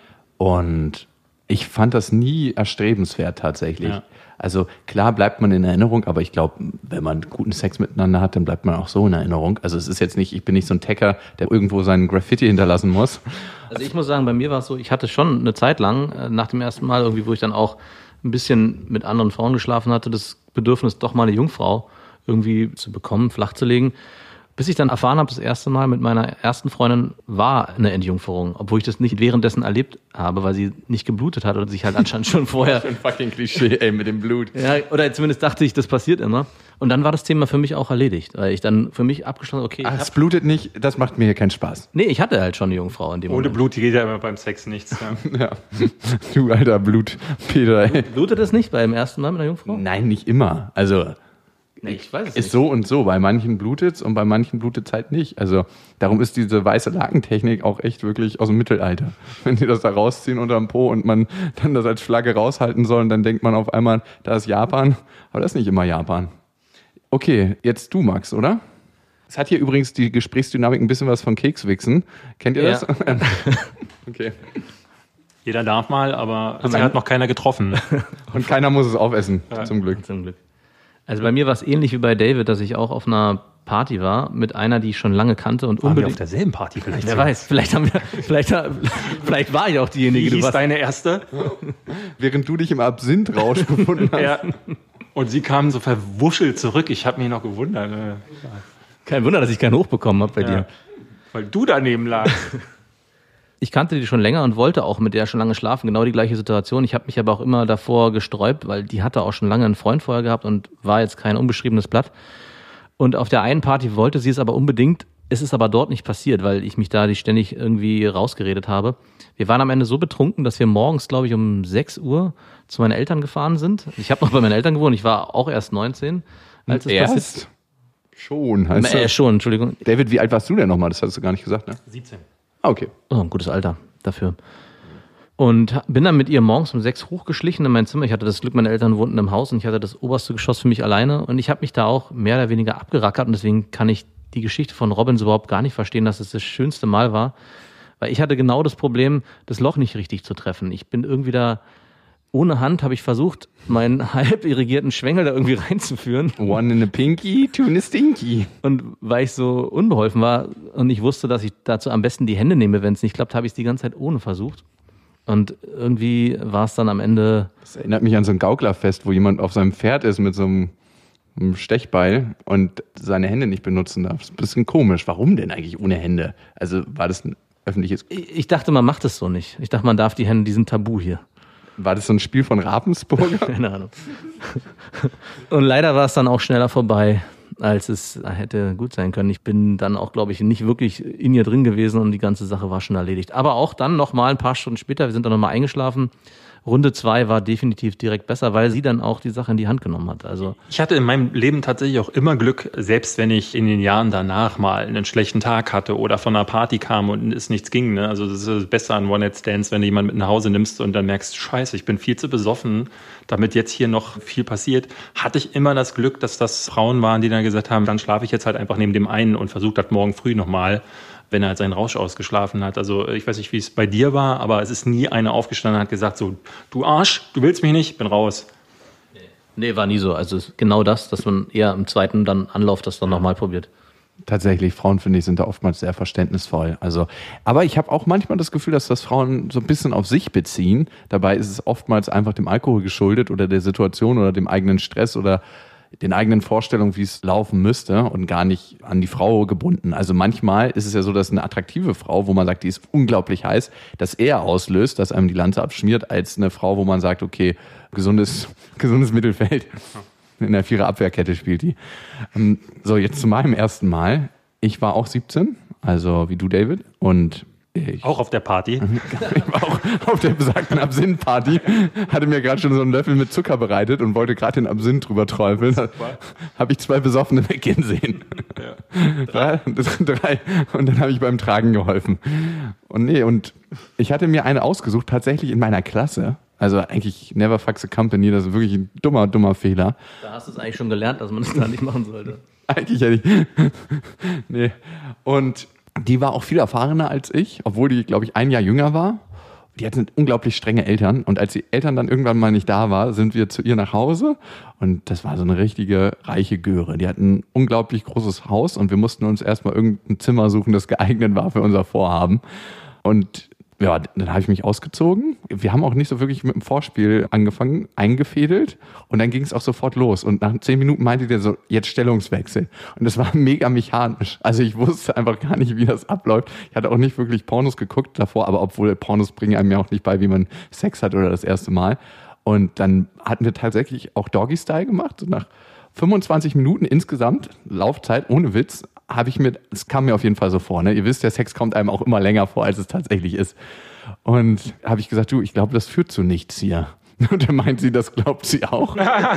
Und ich fand das nie erstrebenswert tatsächlich. Ja. Also klar bleibt man in Erinnerung, aber ich glaube, wenn man guten Sex miteinander hat, dann bleibt man auch so in Erinnerung. Also es ist jetzt nicht, ich bin nicht so ein Tacker, der irgendwo seinen Graffiti hinterlassen muss. Also ich muss sagen, bei mir war es so, ich hatte schon eine Zeit lang, äh, nach dem ersten Mal irgendwie, wo ich dann auch ein bisschen mit anderen Frauen geschlafen hatte, das Bedürfnis, doch mal eine Jungfrau irgendwie zu bekommen, flach zu legen. Bis ich dann erfahren habe, das erste Mal mit meiner ersten Freundin war eine Entjungferung, obwohl ich das nicht währenddessen erlebt habe, weil sie nicht geblutet hat oder sich halt anscheinend schon vorher... Ein fucking Klischee, ey, mit dem Blut. Ja, oder zumindest dachte ich, das passiert immer. Und dann war das Thema für mich auch erledigt, weil ich dann für mich abgeschlossen, okay... Ach, es blutet nicht, das macht mir hier keinen Spaß. Nee, ich hatte halt schon eine Jungfrau in dem Ohne Moment. Blut geht ja immer beim Sex nichts. Ja. Ja. Du alter Blutpeter, ey. Blutet das nicht beim ersten Mal mit einer Jungfrau? Nein, nicht immer. Also... Nee, ich weiß es Ist so und so. Bei manchen blutet's und bei manchen blutet's halt nicht. Also darum ist diese weiße Lakentechnik auch echt wirklich aus dem Mittelalter. Wenn die das da rausziehen unterm Po und man dann das als Flagge raushalten soll, und dann denkt man auf einmal, da ist Japan. Aber das ist nicht immer Japan. Okay, jetzt du, Max, oder? Es hat hier übrigens die Gesprächsdynamik ein bisschen was von Kekswichsen. Kennt ihr das? Ja. Okay. Jeder darf mal, aber es hat noch keiner getroffen. Und keiner muss es aufessen, Ja. zum Glück. Zum Glück. Also bei mir war es ähnlich wie bei David, dass ich auch auf einer Party war mit einer, die ich schon lange kannte und Waren wir unbedingt... auf derselben Party vielleicht? Wer sogar? weiß, vielleicht haben wir, vielleicht, vielleicht war ich auch diejenige. Wie du hieß warst- deine erste? Während du dich im Absinthrausch befunden hast. Ja. Und sie kam so verwuschelt zurück. Ich habe mich noch gewundert. äh, Kein Wunder, dass ich keinen hochbekommen habe bei Ja. dir. Weil du daneben lagst. Ich kannte die schon länger und wollte auch mit der schon lange schlafen. Genau die gleiche Situation. Ich habe mich aber auch immer davor gesträubt, weil die hatte auch schon lange einen Freund vorher gehabt und war jetzt kein unbeschriebenes Blatt. Und auf der einen Party wollte sie es aber unbedingt. Es ist aber dort nicht passiert, weil ich mich da ständig irgendwie rausgeredet habe. Wir waren am Ende so betrunken, dass wir morgens, glaube ich, um sechs Uhr zu meinen Eltern gefahren sind. Ich habe noch bei meinen Eltern gewohnt. Ich war auch erst neunzehn, als es passiert. Erst? Schon, heißt Äh, das. schon, Entschuldigung. David, wie alt warst du denn nochmal? Das hast du gar nicht gesagt, ne? siebzehn. Ah, okay. Oh, ein gutes Alter dafür. Und bin dann mit ihr morgens um sechs hochgeschlichen in mein Zimmer. Ich hatte das Glück, meine Eltern wohnten im Haus und ich hatte das oberste Geschoss für mich alleine. Und ich habe mich da auch mehr oder weniger abgerackert. Und deswegen kann ich die Geschichte von Robin so überhaupt gar nicht verstehen, dass es das schönste Mal war. Weil ich hatte genau das Problem, das Loch nicht richtig zu treffen. Ich bin irgendwie da, ohne Hand habe ich versucht, meinen halb irrigierten Schwengel da irgendwie reinzuführen. One in a pinky, two in a stinky. Und weil ich so unbeholfen war und ich wusste, dass ich dazu am besten die Hände nehme, wenn es nicht klappt, habe ich es die ganze Zeit ohne versucht. Und irgendwie war es dann am Ende... Das erinnert mich an so ein Gauklerfest, wo jemand auf seinem Pferd ist mit so einem, einem Stechbeil und seine Hände nicht benutzen darf. Das ist ein bisschen komisch. Warum denn eigentlich ohne Hände? Also war das ein öffentliches... Ich ich dachte, man macht es so nicht. Ich dachte, man darf die Hände, die sind tabu hier. War das so ein Spiel von Ravensburger? Keine Ahnung. Und leider war es dann auch schneller vorbei, als es hätte gut sein können. Ich bin dann auch, glaube ich, nicht wirklich in ihr drin gewesen und die ganze Sache war schon erledigt. Aber auch dann nochmal ein paar Stunden später, wir sind dann nochmal eingeschlafen. Runde zwei war definitiv direkt besser, weil sie dann auch die Sache in die Hand genommen hat. Also Ich hatte in meinem Leben tatsächlich auch immer Glück, selbst wenn ich in den Jahren danach mal einen schlechten Tag hatte oder von einer Party kam und es nichts ging. Ne? Also das ist das Beste an One-Night-Stands, wenn du jemanden mit nach Hause nimmst und dann merkst, scheiße, ich bin viel zu besoffen, damit jetzt hier noch viel passiert. Hatte ich immer das Glück, dass das Frauen waren, die dann gesagt haben, dann schlafe ich jetzt halt einfach neben dem einen und versuche das morgen früh nochmal, wenn er halt seinen Rausch ausgeschlafen hat. Also ich weiß nicht, wie es bei dir war, aber es ist nie einer aufgestanden und hat gesagt, so, du Arsch, du willst mich nicht, bin raus. nee, war nie so. Also es ist genau das, dass man eher im zweiten dann Anlauf das dann nochmal probiert. Tatsächlich, Frauen, finde ich, sind da oftmals sehr verständnisvoll. Also, aber ich habe auch manchmal das Gefühl, dass das Frauen so ein bisschen auf sich beziehen. Dabei ist es oftmals einfach dem Alkohol geschuldet oder der Situation oder dem eigenen Stress oder den eigenen Vorstellungen, wie es laufen müsste und gar nicht an die Frau gebunden. Also manchmal ist es ja so, dass eine attraktive Frau, wo man sagt, die ist unglaublich heiß, das eher auslöst, dass einem die Lanze abschmiert, als eine Frau, wo man sagt, okay, gesundes, gesundes Mittelfeld. In der Vierer-Abwehrkette spielt die. Ähm, so, jetzt zu meinem ersten Mal. Ich war auch siebzehn, also wie du, David. Und ich Auch auf der Party. Ich war auch auf der besagten Absinth-Party, hatte mir gerade schon so einen Löffel mit Zucker bereitet und wollte gerade den Absinth drüber träufeln. Da habe ich zwei Besoffene weggehen sehen. Ja. Drei. Drei. Und dann habe ich beim Tragen geholfen. Und nee, und ich hatte mir eine ausgesucht, tatsächlich in meiner Klasse. Also eigentlich never fuck the company, das ist wirklich ein dummer, dummer Fehler. Da hast du es eigentlich schon gelernt, dass man das da nicht machen sollte. Eigentlich hätte ich. Nee. Und die war auch viel erfahrener als ich, obwohl die, glaube ich, ein Jahr jünger war. Die hatten unglaublich strenge Eltern. Und als die Eltern dann irgendwann mal nicht da war, sind wir zu ihr nach Hause. Und das war so eine richtige reiche Göre. Die hatten ein unglaublich großes Haus und wir mussten uns erstmal irgendein Zimmer suchen, das geeignet war für unser Vorhaben. Und ja, dann habe ich mich ausgezogen. Wir haben auch nicht so wirklich mit dem Vorspiel angefangen, eingefädelt. Und dann ging es auch sofort los. Und nach zehn Minuten meinte der so, jetzt Stellungswechsel. Und das war mega mechanisch. Also ich wusste einfach gar nicht, wie das abläuft. Ich hatte auch nicht wirklich Pornos geguckt davor, aber obwohl Pornos bringen einem ja auch nicht bei, wie man Sex hat oder das erste Mal. Und dann hatten wir tatsächlich auch Doggy-Style gemacht. Und nach fünfundzwanzig Minuten insgesamt, Laufzeit, ohne Witz, habe ich mir, es kam mir auf jeden Fall so vor, ne? Ihr wisst, der Sex kommt einem auch immer länger vor, als es tatsächlich ist. Und habe ich gesagt, du, ich glaube, das führt zu nichts hier. Und dann meint sie, das glaubt sie auch.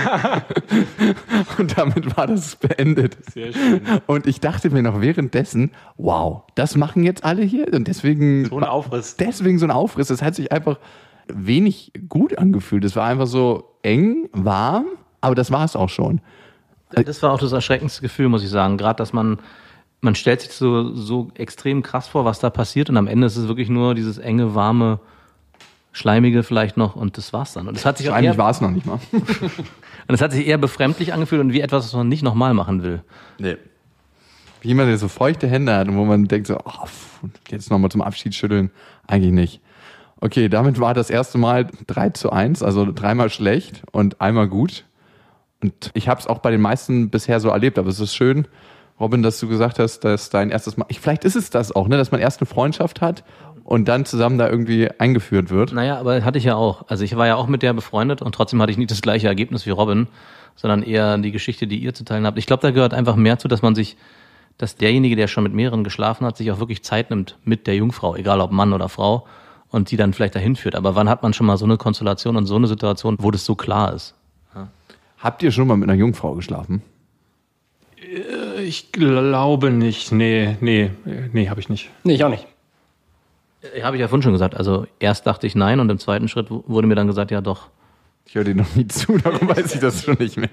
Und damit war das beendet. Sehr schön. Und ich dachte mir noch währenddessen, wow, das machen jetzt alle hier? Und deswegen So ein Aufriss. Deswegen so ein Aufriss. Das hat sich einfach wenig gut angefühlt. Es war einfach so eng, warm, aber das war es auch schon. Das war auch das erschreckendste Gefühl, muss ich sagen. Gerade, dass man, man stellt sich so, so extrem krass vor, was da passiert und am Ende ist es wirklich nur dieses enge, warme, schleimige vielleicht noch und das war's dann. Und das hat sich auch Eigentlich eher, war es noch nicht mal. und es hat sich eher befremdlich angefühlt und wie etwas, was man nicht nochmal machen will. Nee. Wie jemand, der so feuchte Hände hat und wo man denkt so, oh, jetzt nochmal zum Abschied schütteln. Eigentlich nicht. Okay, damit war das erste Mal drei zu eins, also dreimal schlecht und einmal gut. Und ich habe es auch bei den meisten bisher so erlebt, aber es ist schön, Robin, dass du gesagt hast, dass dein erstes Mal, vielleicht ist es das auch, ne, dass man erst eine Freundschaft hat und dann zusammen da irgendwie eingeführt wird. Naja, aber hatte ich ja auch. Also ich war ja auch mit der befreundet und trotzdem hatte ich nicht das gleiche Ergebnis wie Robin, sondern eher die Geschichte, die ihr zu teilen habt. Ich glaube, da gehört einfach mehr zu, dass man sich, dass derjenige, der schon mit mehreren geschlafen hat, sich auch wirklich Zeit nimmt mit der Jungfrau, egal ob Mann oder Frau, und die dann vielleicht dahin führt. Aber wann hat man schon mal so eine Konstellation und so eine Situation, wo das so klar ist? Habt ihr schon mal mit einer Jungfrau geschlafen? Ich glaube nicht. Nee, nee, nee, habe ich nicht. Nee, ich auch nicht. Ja, habe ich ja vorhin schon gesagt. Also erst dachte ich nein und im zweiten Schritt wurde mir dann gesagt, ja doch. Ich höre dir noch nie zu, darum weiß ich das schon nicht mehr.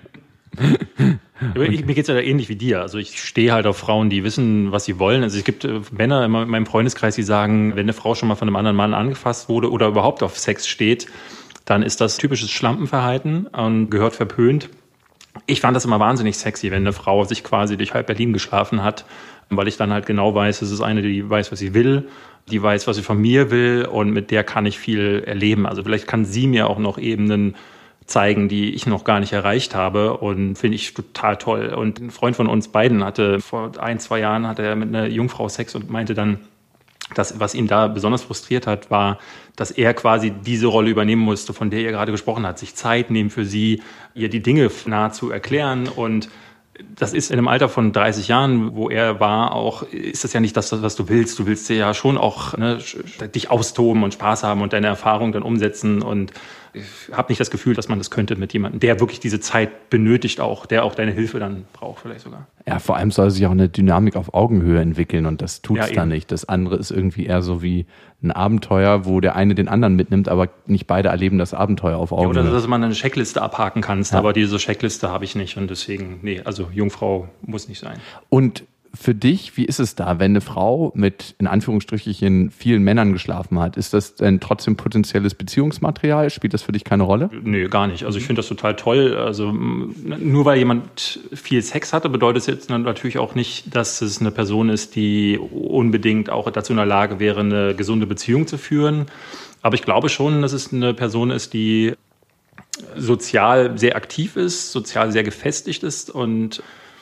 Ich, mir geht's ja ähnlich wie dir. Also ich stehe halt auf Frauen, die wissen, was sie wollen. Also es gibt äh, Männer in meinem Freundeskreis, die sagen, wenn eine Frau schon mal von einem anderen Mann angefasst wurde oder überhaupt auf Sex steht, dann ist das typisches Schlampenverhalten und gehört verpönt. Ich fand das immer wahnsinnig sexy, wenn eine Frau sich quasi durch halb Berlin geschlafen hat, weil ich dann halt genau weiß, es ist eine, die weiß, was sie will, die weiß, was sie von mir will und mit der kann ich viel erleben. Also vielleicht kann sie mir auch noch Ebenen zeigen, die ich noch gar nicht erreicht habe und finde ich total toll. Und ein Freund von uns beiden hatte vor ein, zwei Jahren hatte er mit einer Jungfrau Sex und meinte dann, das, was ihn da besonders frustriert hat, war, dass er quasi diese Rolle übernehmen musste, von der ihr gerade gesprochen hat, sich Zeit nehmen für sie, ihr die Dinge nahezu erklären. Und das ist in einem Alter von dreißig Jahren, wo er war, auch, ist das ja nicht das, was du willst. Du willst ja schon auch, ne, dich austoben und Spaß haben und deine Erfahrung dann umsetzen. Und ich habe nicht das Gefühl, dass man das könnte mit jemandem, der wirklich diese Zeit benötigt auch, der auch deine Hilfe dann braucht vielleicht sogar. Ja, vor allem soll sich auch eine Dynamik auf Augenhöhe entwickeln und das tut's Ja, da eben. nicht. Das andere ist irgendwie eher so wie ein Abenteuer, wo der eine den anderen mitnimmt, aber nicht beide erleben das Abenteuer auf Ja, Augenhöhe. oder dass man eine Checkliste abhaken kannst, Ja. aber diese Checkliste habe ich nicht und deswegen, nee, also Jungfrau muss nicht sein. Und für dich, wie ist es da, wenn eine Frau mit, in Anführungsstrichen, vielen Männern geschlafen hat? Ist das denn trotzdem potenzielles Beziehungsmaterial? Spielt das für dich keine Rolle? Nee, gar nicht. Also ich finde das total toll. Also m, nur weil jemand viel Sex hatte, bedeutet es jetzt natürlich auch nicht, dass es eine Person ist, die unbedingt auch dazu in der Lage wäre, eine gesunde Beziehung zu führen. Aber ich glaube schon, dass es eine Person ist, die sozial sehr aktiv ist, sozial sehr gefestigt ist und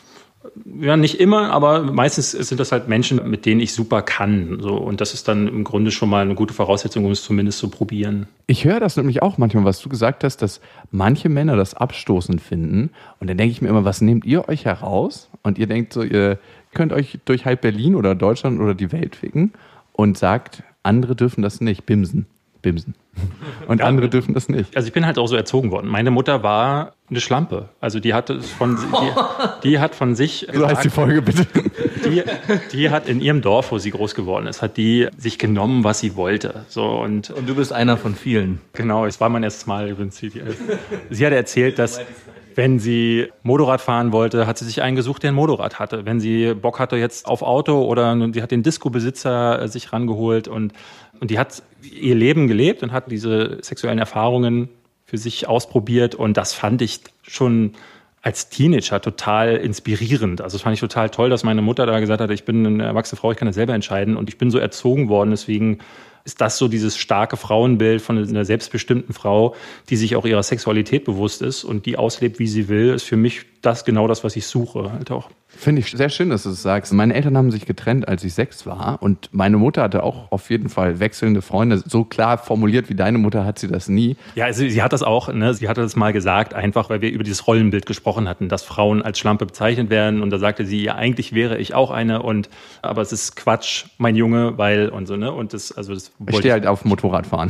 Ja, nicht immer, aber meistens sind das halt Menschen, mit denen ich super kann. So. Und das ist dann im Grunde schon mal eine gute Voraussetzung, um es zumindest zu probieren. Ich höre das nämlich auch manchmal, was du gesagt hast, dass manche Männer das abstoßend finden. Und dann denke ich mir immer, was nehmt ihr euch heraus? Und ihr denkt so, ihr könnt euch durch halb Berlin oder Deutschland oder die Welt ficken und sagt, andere dürfen das nicht, bimsen. Bimsen. Und ja, andere dürfen das nicht. Also ich bin halt auch so erzogen worden. Meine Mutter war eine Schlampe. Also die hatte von, die, die hat von sich... So heißt die Folge, bitte. Die, die hat in ihrem Dorf, wo sie groß geworden ist, hat die sich genommen, was sie wollte. So, und, und du bist einer von vielen. Genau, es war mein erstes Mal übrigens. Sie hat erzählt, dass... Wenn sie Motorrad fahren wollte, hat sie sich einen gesucht, der ein Motorrad hatte. Wenn sie Bock hatte jetzt auf Auto oder sie hat den Disco-Besitzer sich rangeholt und, und die hat ihr Leben gelebt und hat diese sexuellen Erfahrungen für sich ausprobiert und das fand ich schon als Teenager total inspirierend. Also das fand ich total toll, dass meine Mutter da gesagt hat, ich bin eine erwachsene Frau, ich kann das selber entscheiden und ich bin so erzogen worden, deswegen ist das so dieses starke Frauenbild von einer selbstbestimmten Frau, die sich auch ihrer Sexualität bewusst ist und die auslebt, wie sie will, ist für mich das genau das, was ich suche halt auch. Finde ich sehr schön, dass du das sagst. Meine Eltern haben sich getrennt, als ich sechs war und meine Mutter hatte auch auf jeden Fall wechselnde Freunde. So klar formuliert wie deine Mutter hat sie das nie. Ja, also sie hat das auch, ne? Sie hatte das mal gesagt, einfach weil wir über dieses Rollenbild gesprochen hatten, dass Frauen als Schlampe bezeichnet werden und da sagte sie, ja eigentlich wäre ich auch eine und aber es ist Quatsch, mein Junge, weil und so, ne? Und das, also das ich stehe halt auf Motorradfahren.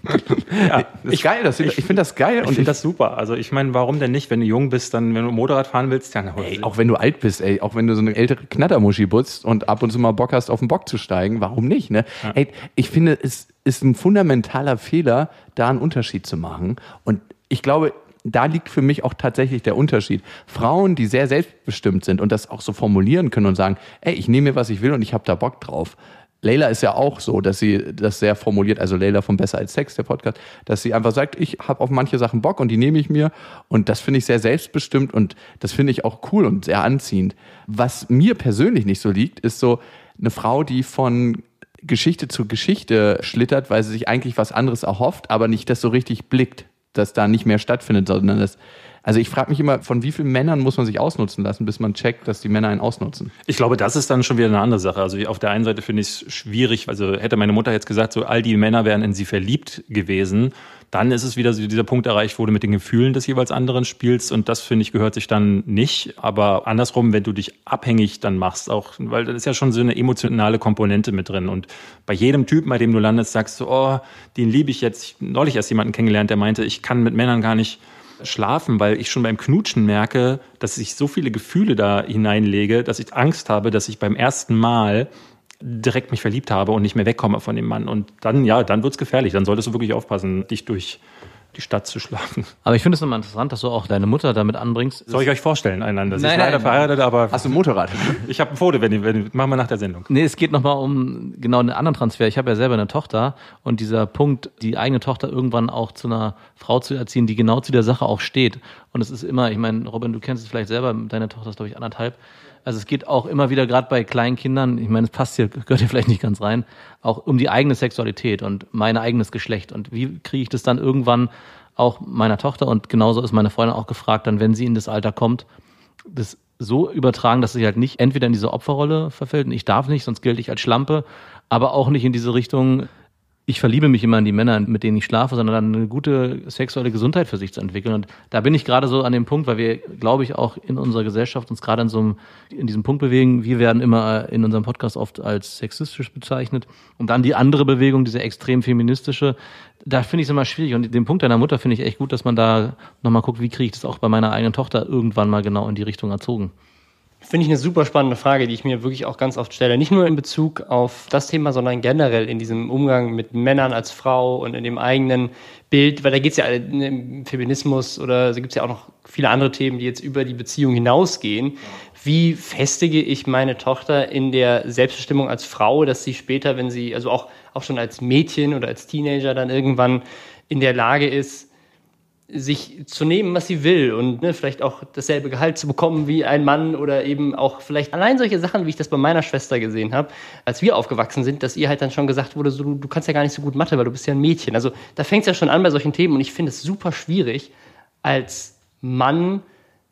Ja, das ist geil, das, ich, ich finde das geil. Ich finde das super. Also ich meine, warum denn nicht? Wenn du jung bist, dann, wenn du Motorrad fahren willst, dann... Ey, auch wenn du alt bist, ey, auch wenn du so eine ältere Knattermuschi butzt und ab und zu mal Bock hast, auf den Bock zu steigen, warum nicht? Ne? Ja. Ey, ich finde, es ist ein fundamentaler Fehler, da einen Unterschied zu machen. Und ich glaube, da liegt für mich auch tatsächlich der Unterschied. Frauen, die sehr selbstbestimmt sind und das auch so formulieren können und sagen, ey, ich nehme mir, was ich will und ich habe da Bock drauf. Leila ist ja auch so, dass sie das sehr formuliert, also Leila von Besser als Sex, der Podcast, dass sie einfach sagt, ich habe auf manche Sachen Bock und die nehme ich mir und das finde ich sehr selbstbestimmt und das finde ich auch cool und sehr anziehend. Was mir persönlich nicht so liegt, ist so eine Frau, die von Geschichte zu Geschichte schlittert, weil sie sich eigentlich was anderes erhofft, aber nicht das so richtig blickt, dass da nicht mehr stattfindet, sondern das... Also ich frage mich immer, von wie vielen Männern muss man sich ausnutzen lassen, bis man checkt, dass die Männer einen ausnutzen? Ich glaube, das ist dann schon wieder eine andere Sache. Also auf der einen Seite finde ich es schwierig, also hätte meine Mutter jetzt gesagt, so all die Männer wären in sie verliebt gewesen, dann ist es wieder so dieser Punkt erreicht, wo du mit den Gefühlen des jeweils anderen spielst und das, finde ich, gehört sich dann nicht. Aber andersrum, wenn du dich abhängig dann machst, auch, weil da ist ja schon so eine emotionale Komponente mit drin und bei jedem Typen, bei dem du landest, sagst du, oh, den liebe ich jetzt. Ich habe neulich erst jemanden kennengelernt, der meinte, ich kann mit Männern gar nicht schlafen, weil ich schon beim Knutschen merke, dass ich so viele Gefühle da hineinlege, dass ich Angst habe, dass ich beim ersten Mal direkt mich verliebt habe und nicht mehr wegkomme von dem Mann. Und dann, ja, dann wird's gefährlich. Dann solltest du wirklich aufpassen, dich durch die Stadt zu schlafen. Aber ich finde es nochmal interessant, dass du auch deine Mutter damit anbringst. Soll ich euch vorstellen, einander? Sie nein, ist leider nein, verheiratet, aber... Hast du ein Motorrad? Ich habe ein Foto, wenn, wenn, machen wir nach der Sendung. Nee, es geht nochmal um genau einen anderen Transfer. Ich habe ja selber eine Tochter und dieser Punkt, die eigene Tochter irgendwann auch zu einer Frau zu erziehen, die genau zu der Sache auch steht. Und es ist immer, ich meine, Robin, du kennst es vielleicht selber, deine Tochter ist, glaube ich, anderthalb. Also es geht auch immer wieder, gerade bei kleinen Kindern, ich meine, es passt hier, gehört hier vielleicht nicht ganz rein, auch um die eigene Sexualität und mein eigenes Geschlecht. Und wie kriege ich das dann irgendwann auch meiner Tochter, und genauso ist meine Freundin auch gefragt, dann, wenn sie in das Alter kommt, das so übertragen, dass sie halt nicht entweder in diese Opferrolle verfällt, und ich darf nicht, sonst gelte ich als Schlampe, aber auch nicht in diese Richtung, ich verliebe mich immer in die Männer, mit denen ich schlafe, sondern dann eine gute sexuelle Gesundheit für sich zu entwickeln. Und da bin ich gerade so an dem Punkt, weil wir, glaube ich, auch in unserer Gesellschaft uns gerade in so einem, in diesem Punkt bewegen. Wir werden immer in unserem Podcast oft als sexistisch bezeichnet. Und dann die andere Bewegung, diese extrem feministische, da finde ich es immer schwierig. Und den Punkt deiner Mutter finde ich echt gut, dass man da nochmal guckt, wie kriege ich das auch bei meiner eigenen Tochter irgendwann mal genau in die Richtung erzogen. Finde ich eine super spannende Frage, die ich mir wirklich auch ganz oft stelle. Nicht nur in Bezug auf das Thema, sondern generell in diesem Umgang mit Männern als Frau und in dem eigenen Bild, weil da geht es ja im Feminismus oder da gibt es ja auch noch viele andere Themen, die jetzt über die Beziehung hinausgehen. Wie festige ich meine Tochter in der Selbstbestimmung als Frau, dass sie später, wenn sie, also auch, auch schon als Mädchen oder als Teenager dann irgendwann in der Lage ist, sich zu nehmen, was sie will und ne, vielleicht auch dasselbe Gehalt zu bekommen wie ein Mann oder eben auch vielleicht allein solche Sachen, wie ich das bei meiner Schwester gesehen habe, als wir aufgewachsen sind, dass ihr halt dann schon gesagt wurde, so, du, du kannst ja gar nicht so gut Mathe, weil du bist ja ein Mädchen. Also da fängt es ja schon an bei solchen Themen und ich finde es super schwierig, als Mann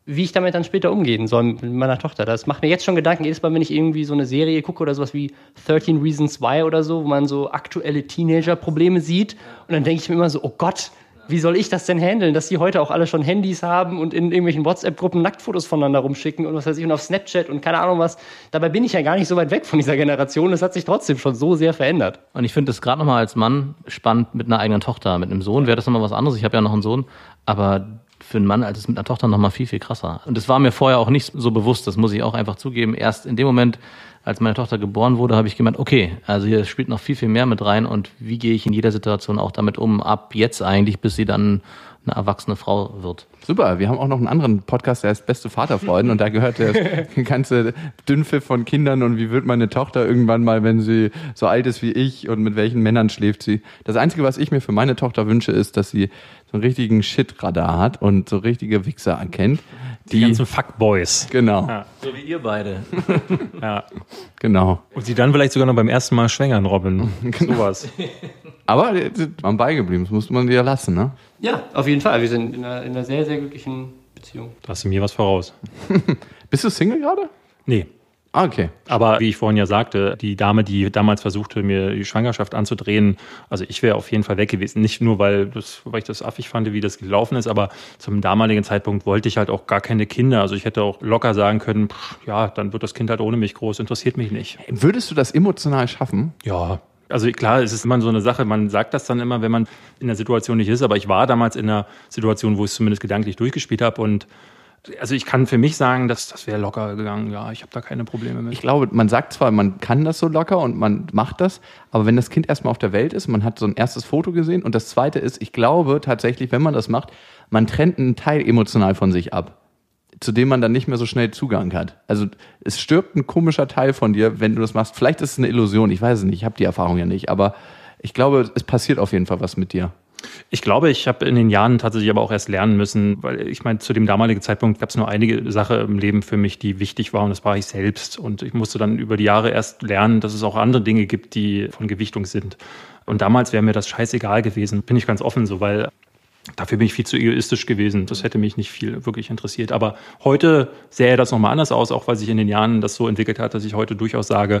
wie ich damit dann später umgehen soll mit meiner Tochter. Das macht mir jetzt schon Gedanken, jedes Mal, wenn ich irgendwie so eine Serie gucke oder sowas wie thirteen Reasons Why oder so, wo man so aktuelle Teenager-Probleme sieht. Und dann denke ich mir immer so, oh Gott, wie soll ich das denn handeln, dass die heute auch alle schon Handys haben und in irgendwelchen WhatsApp-Gruppen Nacktfotos voneinander rumschicken und was weiß ich und auf Snapchat und keine Ahnung was. Dabei bin ich ja gar nicht so weit weg von dieser Generation. Das hat sich trotzdem schon so sehr verändert. Und ich finde es gerade nochmal als Mann spannend mit einer eigenen Tochter. Mit einem Sohn wäre das nochmal was anderes. Ich habe ja noch einen Sohn. Aber für einen Mann als es mit einer Tochter nochmal viel, viel krasser. Und das war mir vorher auch nicht so bewusst. Das muss ich auch einfach zugeben. Erst in dem Moment, als meine Tochter geboren wurde, habe ich gemeint, okay, also hier spielt noch viel, viel mehr mit rein und wie gehe ich in jeder Situation auch damit um, ab jetzt eigentlich, bis sie dann eine erwachsene Frau wird. Super, wir haben auch noch einen anderen Podcast, der heißt Beste Vaterfreuden und da gehört der ganze Dünnpfiff von Kindern und wie wird meine Tochter irgendwann mal, wenn sie so alt ist wie ich und mit welchen Männern schläft sie. Das Einzige, was ich mir für meine Tochter wünsche, ist, dass sie so einen richtigen Shit-Radar hat und so richtige Wichser erkennt. Die, die ganzen Fuckboys. Genau. Ja. So wie ihr beide. Ja. Genau. Und sie dann vielleicht sogar noch beim ersten Mal schwängern, Robin. Genau. Sowas. Aber die sind am beigeblieben, das musste man dir lassen, ne? Ja, auf jeden Fall. Wir sind in einer, in einer sehr, sehr glücklichen Beziehung. Da hast du mir was voraus. Bist du Single gerade? Nee. Ah, okay. Aber wie ich vorhin ja sagte, die Dame, die damals versuchte, mir die Schwangerschaft anzudrehen, also ich wäre auf jeden Fall weg gewesen. Nicht nur, weil, das, weil ich das affig fand, wie das gelaufen ist, aber zum damaligen Zeitpunkt wollte ich halt auch gar keine Kinder. Also ich hätte auch locker sagen können, pff, ja, dann wird das Kind halt ohne mich groß, interessiert mich nicht. Würdest du das emotional schaffen? Ja. Also klar, es ist immer so eine Sache, man sagt das dann immer, wenn man in der Situation nicht ist, aber ich war damals in einer Situation, wo ich es zumindest gedanklich durchgespielt habe und also ich kann für mich sagen, dass das wäre locker gegangen. Ja, ich habe da keine Probleme mit. Ich glaube, man sagt zwar, man kann das so locker und man macht das, aber wenn das Kind erstmal auf der Welt ist, man hat so ein erstes Foto gesehen und das zweite ist, ich glaube tatsächlich, wenn man das macht, man trennt einen Teil emotional von sich ab, zu dem man dann nicht mehr so schnell Zugang hat. Also es stirbt ein komischer Teil von dir, wenn du das machst. Vielleicht ist es eine Illusion, ich weiß es nicht, ich habe die Erfahrung ja nicht, aber ich glaube, es passiert auf jeden Fall was mit dir. Ich glaube, ich habe in den Jahren tatsächlich aber auch erst lernen müssen, weil ich meine, zu dem damaligen Zeitpunkt gab es nur einige Sachen im Leben für mich, die wichtig waren und das war ich selbst. Und ich musste dann über die Jahre erst lernen, dass es auch andere Dinge gibt, die von Gewichtung sind. Und damals wäre mir das scheißegal gewesen, bin ich ganz offen so, weil dafür bin ich viel zu egoistisch gewesen. Das hätte mich nicht viel wirklich interessiert. Aber heute sähe das nochmal anders aus, auch weil sich in den Jahren das so entwickelt hat, dass ich heute durchaus sage,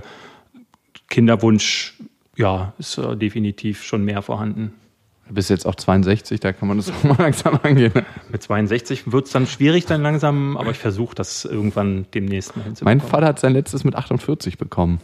Kinderwunsch, ja, ist äh, definitiv schon mehr vorhanden. Du bist jetzt auch zweiundsechzig, da kann man das auch mal langsam angehen. Mit zweiundsechzig wird es dann schwierig dann langsam, aber ich versuche das irgendwann demnächst mal hinzubekommen. Mein Vater hat sein letztes mit achtundvierzig bekommen.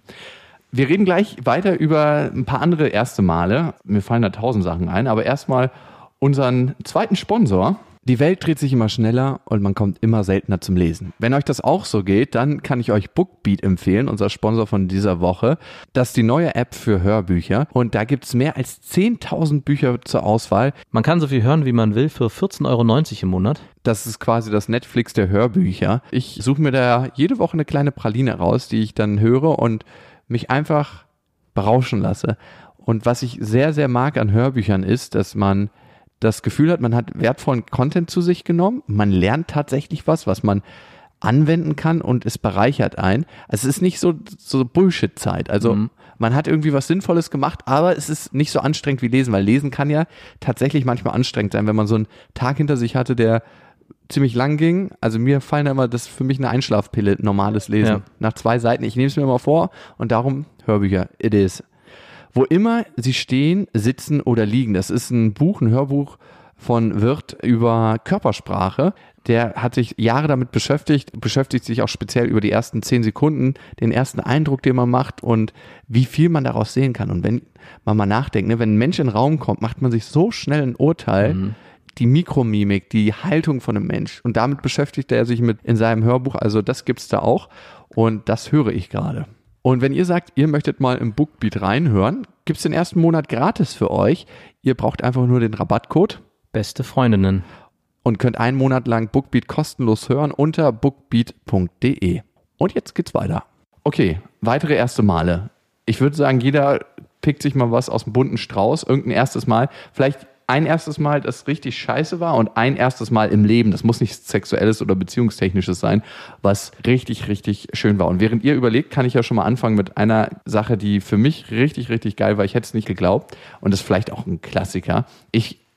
Wir reden gleich weiter über ein paar andere erste Male. Mir fallen da tausend Sachen ein, aber erstmal unseren zweiten Sponsor. Die Welt dreht sich immer schneller und man kommt immer seltener zum Lesen. Wenn euch das auch so geht, dann kann ich euch Bookbeat empfehlen, unser Sponsor von dieser Woche. Das ist die neue App für Hörbücher und da gibt's mehr als zehntausend Bücher zur Auswahl. Man kann so viel hören, wie man will, für vierzehn Euro neunzig im Monat. Das ist quasi das Netflix der Hörbücher. Ich suche mir da jede Woche eine kleine Praline raus, die ich dann höre und mich einfach berauschen lasse. Und was ich sehr, sehr mag an Hörbüchern ist, dass man das Gefühl hat, man hat wertvollen Content zu sich genommen, man lernt tatsächlich was, was man anwenden kann und es bereichert einen. Also es ist nicht so, so Bullshit-Zeit, also mhm. man hat irgendwie was Sinnvolles gemacht, aber es ist nicht so anstrengend wie Lesen, weil Lesen kann ja tatsächlich manchmal anstrengend sein, wenn man so einen Tag hinter sich hatte, der ziemlich lang ging. Also mir fallen da immer, das ist für mich eine Einschlafpille, normales Lesen. Ja. Nach zwei Seiten, ich nehme es mir mal vor und darum Hörbücher, it is. Wo immer sie stehen, sitzen oder liegen. Das ist ein Buch, ein Hörbuch von Wirth über Körpersprache. Der hat sich Jahre damit beschäftigt, beschäftigt sich auch speziell über die ersten zehn Sekunden, den ersten Eindruck, den man macht und wie viel man daraus sehen kann. Und wenn man mal nachdenkt, ne, wenn ein Mensch in den Raum kommt, macht man sich so schnell ein Urteil, mhm. die Mikromimik, die Haltung von einem Mensch. Und damit beschäftigt er sich mit in seinem Hörbuch. Also das gibt's da auch und das höre ich gerade. Und wenn ihr sagt, ihr möchtet mal im Bookbeat reinhören, gibt's den ersten Monat gratis für euch. Ihr braucht einfach nur den Rabattcode Beste Freundinnen und könnt einen Monat lang Bookbeat kostenlos hören unter bookbeat punkt de. Und jetzt geht's weiter. Okay, weitere erste Male. Ich würde sagen, jeder pickt sich mal was aus dem bunten Strauß, irgendein erstes Mal. Vielleicht ein erstes Mal, das richtig scheiße war und ein erstes Mal im Leben, das muss nicht sexuelles oder beziehungstechnisches sein, was richtig, richtig schön war. Und während ihr überlegt, kann ich ja schon mal anfangen mit einer Sache, die für mich richtig, richtig geil war. Ich hätte es nicht geglaubt und das ist vielleicht auch ein Klassiker. Ich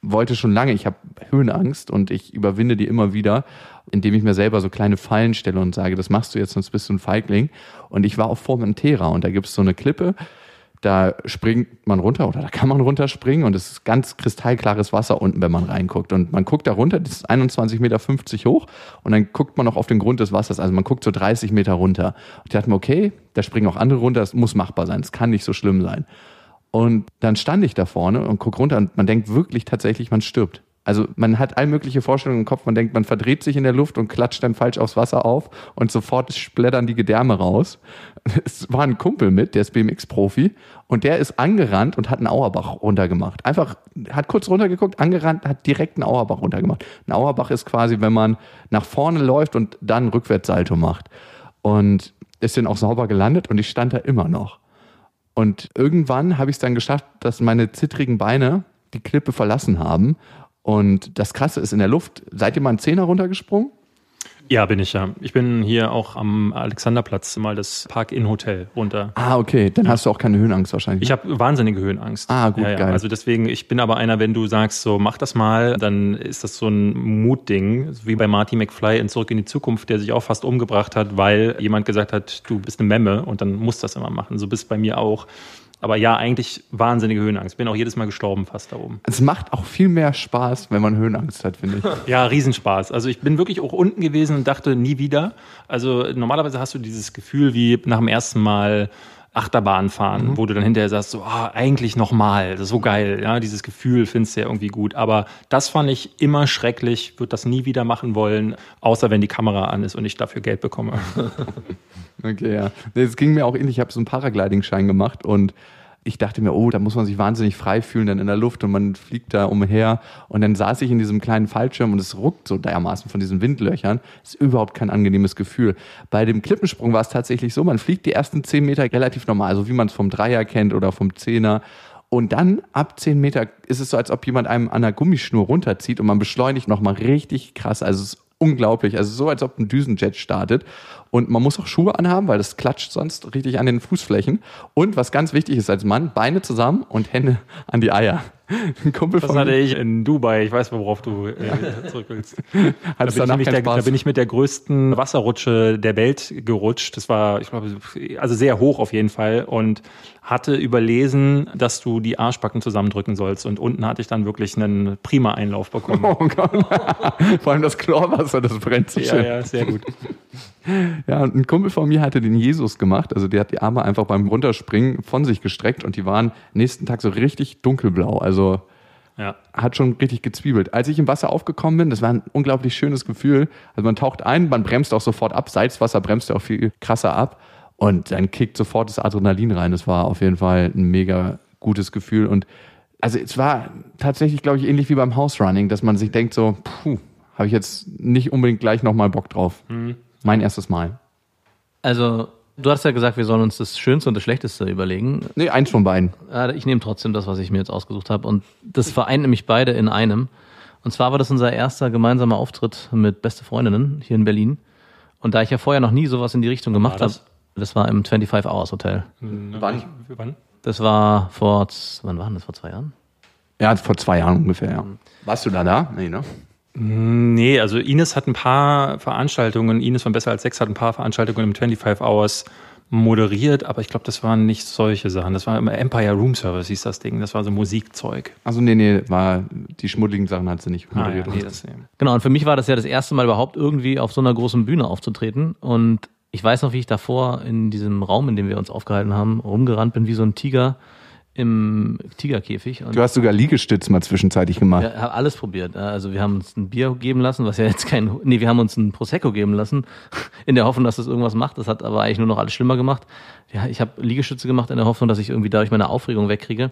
wollte schon lange, ich habe Höhenangst und ich überwinde die immer wieder, indem ich mir selber so kleine Fallen stelle und sage, das machst du jetzt, sonst bist du ein Feigling. Und ich war auf Formentera und da gibt es so eine Klippe, da springt man runter oder da kann man runterspringen und es ist ganz kristallklares Wasser unten, wenn man reinguckt. Und man guckt da runter, das ist einundzwanzig Komma fünfzig Meter hoch und dann guckt man noch auf den Grund des Wassers, also man guckt so dreißig Meter runter. Und ich dachte mir, okay, da springen auch andere runter, das muss machbar sein, das kann nicht so schlimm sein. Und dann stand ich da vorne und guck runter und man denkt wirklich tatsächlich, man stirbt. Also man hat all mögliche Vorstellungen im Kopf, man denkt, man verdreht sich in der Luft und klatscht dann falsch aufs Wasser auf und sofort splattern die Gedärme raus. Es war ein Kumpel mit, der ist B M X-Profi und der ist angerannt und hat einen Auerbach runtergemacht. Einfach, hat kurz runtergeguckt, angerannt, hat direkt einen Auerbach runtergemacht. Ein Auerbach ist quasi, wenn man nach vorne läuft und dann Rückwärtssalto macht. Und ist dann auch sauber gelandet und ich stand da immer noch. Und irgendwann habe ich es dann geschafft, dass meine zittrigen Beine die Klippe verlassen haben. Und das Krasse ist in der Luft, seid ihr mal einen Zehner runtergesprungen? Ja, bin ich ja. Ich bin hier auch am Alexanderplatz mal das Park-In-Hotel runter. Ah, okay. Dann hast du auch keine Höhenangst wahrscheinlich. Ich habe wahnsinnige Höhenangst. Ah, gut, ja, ja. geil. Also deswegen, ich bin aber einer, wenn du sagst, so mach das mal, dann ist das so ein Mutding, wie bei Marty McFly in Zurück in die Zukunft, der sich auch fast umgebracht hat, weil jemand gesagt hat, du bist eine Memme und dann musst du das immer machen. So bist du bei mir auch. Aber ja, eigentlich wahnsinnige Höhenangst. Bin auch jedes Mal gestorben fast da oben. Es macht auch viel mehr Spaß, wenn man Höhenangst hat, finde ich. Ja, Riesenspaß. Also ich bin wirklich auch unten gewesen und dachte, nie wieder. Also normalerweise hast du dieses Gefühl wie nach dem ersten Mal Achterbahn fahren, mhm. wo du dann hinterher sagst, so, ah, eigentlich nochmal, das ist so geil. Ja, dieses Gefühl findest du ja irgendwie gut. Aber das fand ich immer schrecklich, würde das nie wieder machen wollen, außer wenn die Kamera an ist und ich dafür Geld bekomme. Okay, ja. Es ging mir auch ähnlich. Ich habe so einen Paragliding-Schein gemacht und ich dachte mir, oh, da muss man sich wahnsinnig frei fühlen dann in der Luft und man fliegt da umher. Und dann saß ich in diesem kleinen Fallschirm und es ruckt so dermaßen von diesen Windlöchern. Das ist überhaupt kein angenehmes Gefühl. Bei dem Klippensprung war es tatsächlich so, man fliegt die ersten zehn Meter relativ normal, so wie man es vom Dreier kennt oder vom Zehner. Und dann ab zehn Meter ist es so, als ob jemand einem an einer Gummischnur runterzieht und man beschleunigt nochmal richtig krass. Also es ist unglaublich. Also so, als ob ein Düsenjet startet. Und man muss auch Schuhe anhaben, weil das klatscht sonst richtig an den Fußflächen. Und was ganz wichtig ist als Mann, Beine zusammen und Hände an die Eier. Ein Kumpel das von hatte mir. ich in Dubai. Ich weiß, worauf du äh, zurück willst. Da bin, danach ich keinen der, Spaß? da bin ich mit der größten Wasserrutsche der Welt gerutscht. Das war, ich glaube, also sehr hoch auf jeden Fall. Und hatte überlesen, dass du die Arschbacken zusammendrücken sollst. Und unten hatte ich dann wirklich einen prima Einlauf bekommen. Oh Gott. Vor allem das Chlorwasser, das brennt so Ja, schön. ja, sehr gut. Ja, und ein Kumpel von mir hatte den Jesus gemacht. Also der hat die Arme einfach beim Runterspringen von sich gestreckt und die waren nächsten Tag so richtig dunkelblau. Also Ja. hat schon richtig gezwiebelt. Als ich im Wasser aufgekommen bin, das war ein unglaublich schönes Gefühl. Also man taucht ein, man bremst auch sofort ab. Salzwasser bremst ja auch viel krasser ab. Und dann kickt sofort das Adrenalin rein. Das war auf jeden Fall ein mega gutes Gefühl. Und also es war tatsächlich, glaube ich, ähnlich wie beim House-Running, dass man sich denkt so, puh, habe ich jetzt nicht unbedingt gleich nochmal Bock drauf. Mhm. Mein erstes Mal. Also, du hast ja gesagt, wir sollen uns das Schönste und das Schlechteste überlegen. Nee, eins von beiden. Ich nehme trotzdem das, was ich mir jetzt ausgesucht habe. Und das vereint nämlich beide in einem. Und zwar war das unser erster gemeinsamer Auftritt mit Beste Freundinnen hier in Berlin. Und da ich ja vorher noch nie sowas in die Richtung gemacht habe, das war im twenty-five hours Hotel. Wann? Wann? Das war vor, wann war das, vor zwei Jahren? Ja, vor zwei Jahren ungefähr, ja. Warst du da da? Nee, ne? Nee, also Ines hat ein paar Veranstaltungen, Ines von Besser als Sex hat ein paar Veranstaltungen im twenty-five hours moderiert, aber ich glaube, das waren nicht solche Sachen. Das war immer Empire Room Service, hieß das Ding. Das war so Musikzeug. Also nee, nee, war, die schmuddeligen Sachen hat sie nicht moderiert. Ah, ja, nee, das, nee. Genau, und für mich war das ja das erste Mal überhaupt irgendwie auf so einer großen Bühne aufzutreten. Und ich weiß noch, wie ich davor in diesem Raum, in dem wir uns aufgehalten haben, rumgerannt bin wie so ein Tiger im Tigerkäfig. Und Du hast sogar Liegestütz mal zwischenzeitlich gemacht. wir haben alles probiert. Also wir haben uns ein Bier geben lassen, was ja jetzt kein, nee, wir haben uns ein Prosecco geben lassen, in der Hoffnung, dass das irgendwas macht. Das hat aber eigentlich nur noch alles schlimmer gemacht. Ja, ich habe Liegestütze gemacht in der Hoffnung, dass ich irgendwie dadurch meine Aufregung wegkriege.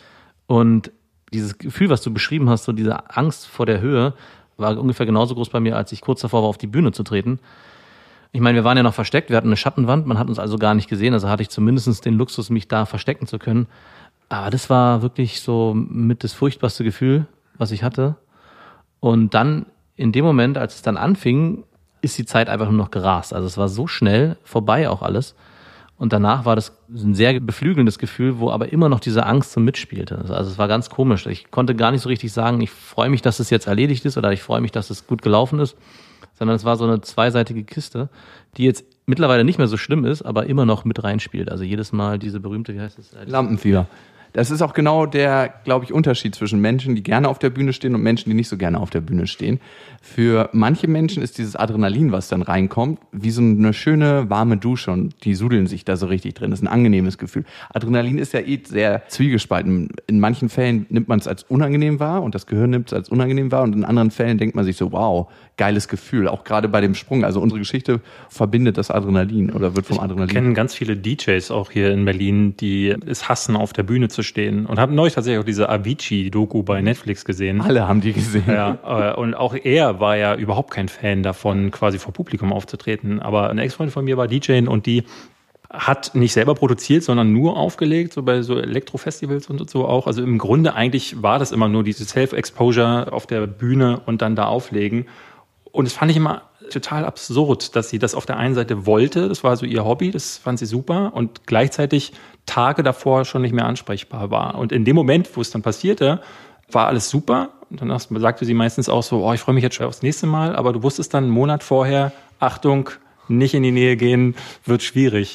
Und dieses Gefühl, was du beschrieben hast, so diese Angst vor der Höhe, war ungefähr genauso groß bei mir, als ich kurz davor war, auf die Bühne zu treten. Ich meine, wir waren ja noch versteckt, wir hatten eine Schattenwand, man hat uns also gar nicht gesehen, also hatte ich zumindest den Luxus, mich da verstecken zu können. Aber das war wirklich so mit das furchtbarste Gefühl, was ich hatte. Und dann, in dem Moment, als es dann anfing, ist die Zeit einfach nur noch gerast. Also es war so schnell vorbei auch alles. Und danach war das ein sehr beflügelndes Gefühl, wo aber immer noch diese Angst so mitspielte. Also es war ganz komisch. Ich konnte gar nicht so richtig sagen, ich freue mich, dass es jetzt erledigt ist oder ich freue mich, dass es gut gelaufen ist, sondern es war so eine zweiseitige Kiste, die jetzt mittlerweile nicht mehr so schlimm ist, aber immer noch mit reinspielt. Also jedes Mal diese berühmte, wie heißt das? Lampenfieber. Das ist auch genau der, glaube ich, Unterschied zwischen Menschen, die gerne auf der Bühne stehen und Menschen, die nicht so gerne auf der Bühne stehen. Für manche Menschen ist dieses Adrenalin, was dann reinkommt, wie so eine schöne, warme Dusche und die sudeln sich da so richtig drin. Das ist ein angenehmes Gefühl. Adrenalin ist ja eh sehr zwiegespalten. In manchen Fällen nimmt man es als unangenehm wahr und das Gehirn nimmt es als unangenehm wahr und in anderen Fällen denkt man sich so, wow, geiles Gefühl. Auch gerade bei dem Sprung. Also unsere Geschichte verbindet das Adrenalin oder wird vom Adrenalin. Ich kenne ganz viele D Js auch hier in Berlin, die es hassen, auf der Bühne zu stehen. Und habe neulich tatsächlich auch diese Avicii-Doku bei Netflix gesehen. Alle haben die gesehen. Ja, und auch er war ja überhaupt kein Fan davon, quasi vor Publikum aufzutreten. Aber eine Ex-Freundin von mir war D J und die hat nicht selber produziert, sondern nur aufgelegt, so bei so Elektro-Festivals und so auch. Also im Grunde eigentlich war das immer nur diese Self-Exposure auf der Bühne und dann da auflegen. Und das fand ich immer total absurd, dass sie das auf der einen Seite wollte, das war so ihr Hobby, das fand sie super und gleichzeitig Tage davor schon nicht mehr ansprechbar war. Und in dem Moment, wo es dann passierte, war alles super. Und danach sagte sie meistens auch so, oh, ich freue mich jetzt schon aufs nächste Mal, aber du wusstest dann einen Monat vorher, Achtung, nicht in die Nähe gehen, wird schwierig.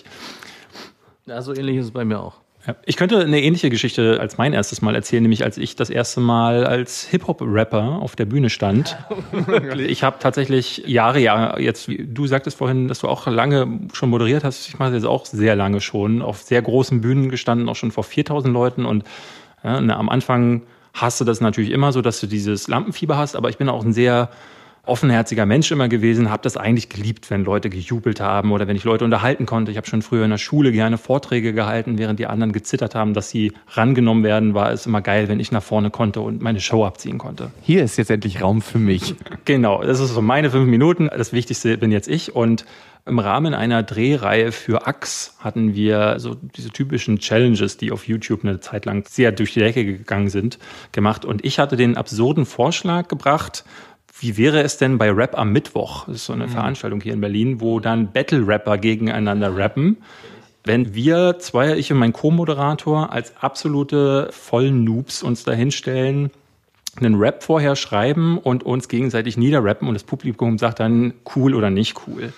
Ja, so ähnlich ist es bei mir auch. Ja. Ich könnte eine ähnliche Geschichte als mein erstes Mal erzählen, nämlich als ich das erste Mal als Hip-Hop-Rapper auf der Bühne stand. Ich habe tatsächlich Jahre, Jahre, jetzt, wie du sagtest vorhin, dass du auch lange schon moderiert hast, ich mache das jetzt auch sehr lange schon, auf sehr großen Bühnen gestanden, auch schon vor viertausend Leuten und ja, na, am Anfang hast du das natürlich immer so, dass du dieses Lampenfieber hast, aber ich bin auch ein sehr offenherziger Mensch immer gewesen, habe das eigentlich geliebt, wenn Leute gejubelt haben oder wenn ich Leute unterhalten konnte. Ich habe schon früher in der Schule gerne Vorträge gehalten, während die anderen gezittert haben, dass sie rangenommen werden, war es immer geil, wenn ich nach vorne konnte und meine Show abziehen konnte. Hier ist jetzt endlich Raum für mich. Genau, das ist so meine fünf Minuten. Das Wichtigste bin jetzt ich und im Rahmen einer Drehreihe für Axe hatten wir so diese typischen Challenges, die auf YouTube eine Zeit lang sehr durch die Decke gegangen sind, gemacht. Und ich hatte den absurden Vorschlag gebracht, wie wäre es denn bei Rap am Mittwoch? Das ist so eine mhm. Veranstaltung hier in Berlin, wo dann Battle-Rapper gegeneinander rappen. Wenn wir zwei, ich und mein Co-Moderator, als absolute Vollnoobs uns da hinstellen, einen Rap vorher schreiben und uns gegenseitig niederrappen und das Publikum sagt dann cool oder nicht cool.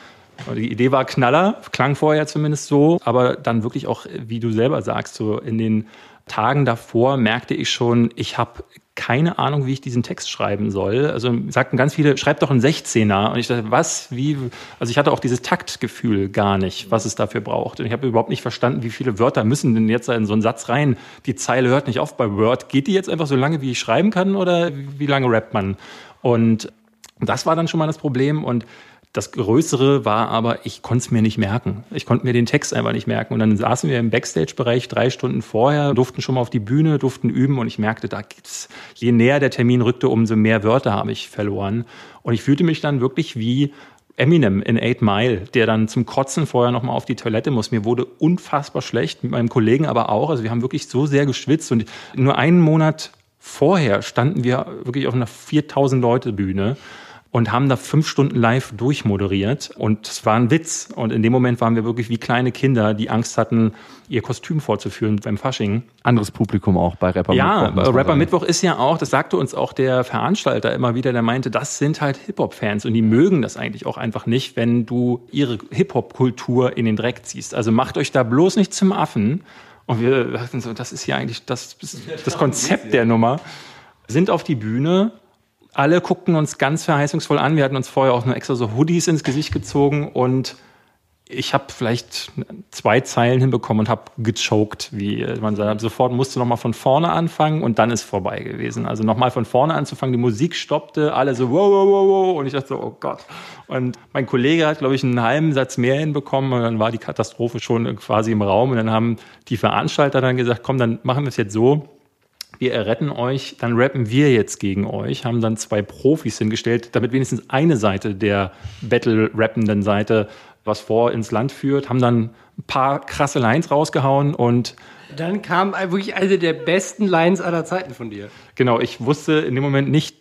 Die Idee war Knaller, klang vorher zumindest so, aber dann wirklich auch, wie du selber sagst, so in den Tagen davor merkte ich schon, ich habe keine Ahnung, wie ich diesen Text schreiben soll. Also sagten ganz viele, schreib doch einen sechzehner. Und ich dachte, was, wie? Also ich hatte auch dieses Taktgefühl gar nicht, was es dafür braucht. Und ich habe überhaupt nicht verstanden, wie viele Wörter müssen denn jetzt in so einen Satz rein. Die Zeile hört nicht auf bei Word. Geht die jetzt einfach so lange, wie ich schreiben kann? Oder wie lange rappt man? Und das war dann schon mal das Problem. Und das Größere war aber, ich konnte es mir nicht merken. Ich konnte mir den Text einfach nicht merken. Und dann saßen wir im Backstage-Bereich drei Stunden vorher, durften schon mal auf die Bühne, durften üben. Und ich merkte, da gibt's, je näher der Termin rückte, umso mehr Wörter habe ich verloren. Und ich fühlte mich dann wirklich wie Eminem in Eight Mile, der dann zum Kotzen vorher noch mal auf die Toilette muss. Mir wurde unfassbar schlecht, mit meinem Kollegen aber auch. Also wir haben wirklich so sehr geschwitzt. Und nur einen Monat vorher standen wir wirklich auf einer viertausend Leute Bühne. Und haben da fünf Stunden live durchmoderiert. Und es war ein Witz. Und in dem Moment waren wir wirklich wie kleine Kinder, die Angst hatten, ihr Kostüm vorzuführen beim Fasching. Anderes Publikum auch bei Rapper ja, Mittwoch. Ja, Rapper Mittwoch ist ja auch, das sagte uns auch der Veranstalter immer wieder, der meinte, das sind halt Hip-Hop-Fans. Und die mögen das eigentlich auch einfach nicht, wenn du ihre Hip-Hop-Kultur in den Dreck ziehst. Also macht euch da bloß nicht zum Affen. Und wir dachten so, das ist ja eigentlich das, das Konzept der Nummer. Sind auf die Bühne. Alle guckten uns ganz verheißungsvoll an. Wir hatten uns vorher auch nur extra so Hoodies ins Gesicht gezogen und ich habe vielleicht zwei Zeilen hinbekommen und habe gechoked, wie man sagt. Sofort musste noch mal von vorne anfangen und dann ist vorbei gewesen. Also noch mal von vorne anzufangen, die Musik stoppte, alle so wow, wow, wow, wow und ich dachte so, oh Gott. Und mein Kollege hat, glaube ich, einen halben Satz mehr hinbekommen und dann war die Katastrophe schon quasi im Raum und dann haben die Veranstalter dann gesagt, komm, dann machen wir es jetzt so. Wir erretten euch, dann rappen wir jetzt gegen euch, haben dann zwei Profis hingestellt, damit wenigstens eine Seite der Battle-rappenden Seite was vor ins Land führt, haben dann ein paar krasse Lines rausgehauen und dann kam wirklich eine der besten Lines aller Zeiten von dir. Genau, ich wusste in dem Moment nicht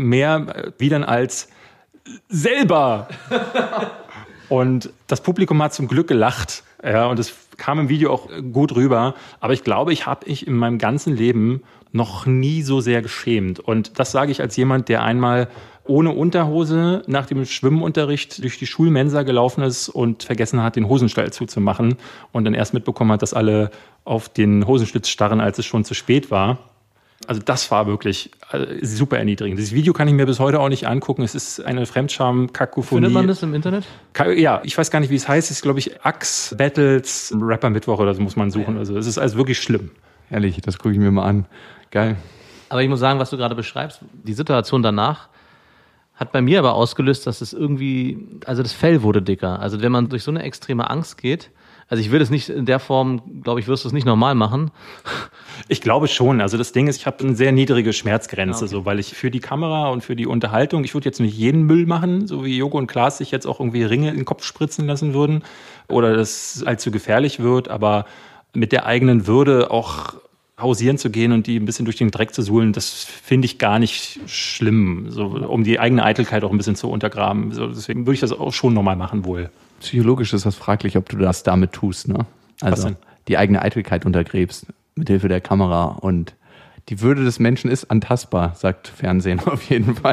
mehr, wie dann als selber. Und das Publikum hat zum Glück gelacht. Ja, und es kam im Video auch gut rüber. Aber ich glaube, ich habe ich in meinem ganzen Leben noch nie so sehr geschämt. Und das sage ich als jemand, der einmal ohne Unterhose nach dem Schwimmunterricht durch die Schulmensa gelaufen ist und vergessen hat, den Hosenstall zuzumachen und dann erst mitbekommen hat, dass alle auf den Hosenschlitz starren, als es schon zu spät war. Also das war wirklich super erniedrigend. Dieses Video kann ich mir bis heute auch nicht angucken. Es ist eine Fremdscham-Kakophonie. Findet man das im Internet? Ja, ich weiß gar nicht, wie es heißt. Es ist, glaube ich, Axe Battles Rapper Mittwoch oder so muss man suchen. Also es ist also wirklich schlimm. Ehrlich, das gucke ich mir mal an. Geil. Aber ich muss sagen, was du gerade beschreibst, die Situation danach hat bei mir aber ausgelöst, dass es irgendwie, also das Fell wurde dicker. Also wenn man durch so eine extreme Angst geht, also ich würde es nicht in der Form, glaube ich, wirst du es nicht normal machen. Ich glaube schon. Also das Ding ist, ich habe eine sehr niedrige Schmerzgrenze, okay. so, weil ich für die Kamera und für die Unterhaltung, ich würde jetzt nicht jeden Müll machen, so wie Joko und Klaas sich jetzt auch irgendwie Ringe in den Kopf spritzen lassen würden oder das allzu gefährlich wird, aber mit der eigenen Würde auch hausieren zu gehen und die ein bisschen durch den Dreck zu suhlen, das finde ich gar nicht schlimm, so, um die eigene Eitelkeit auch ein bisschen zu untergraben. So, deswegen würde ich das auch schon nochmal machen wohl. Psychologisch ist das fraglich, ob du das damit tust, ne? Also Was denn? Die eigene Eitelkeit untergräbst, mit Hilfe der Kamera. Und die Würde des Menschen ist antastbar, sagt Fernsehen auf jeden Fall.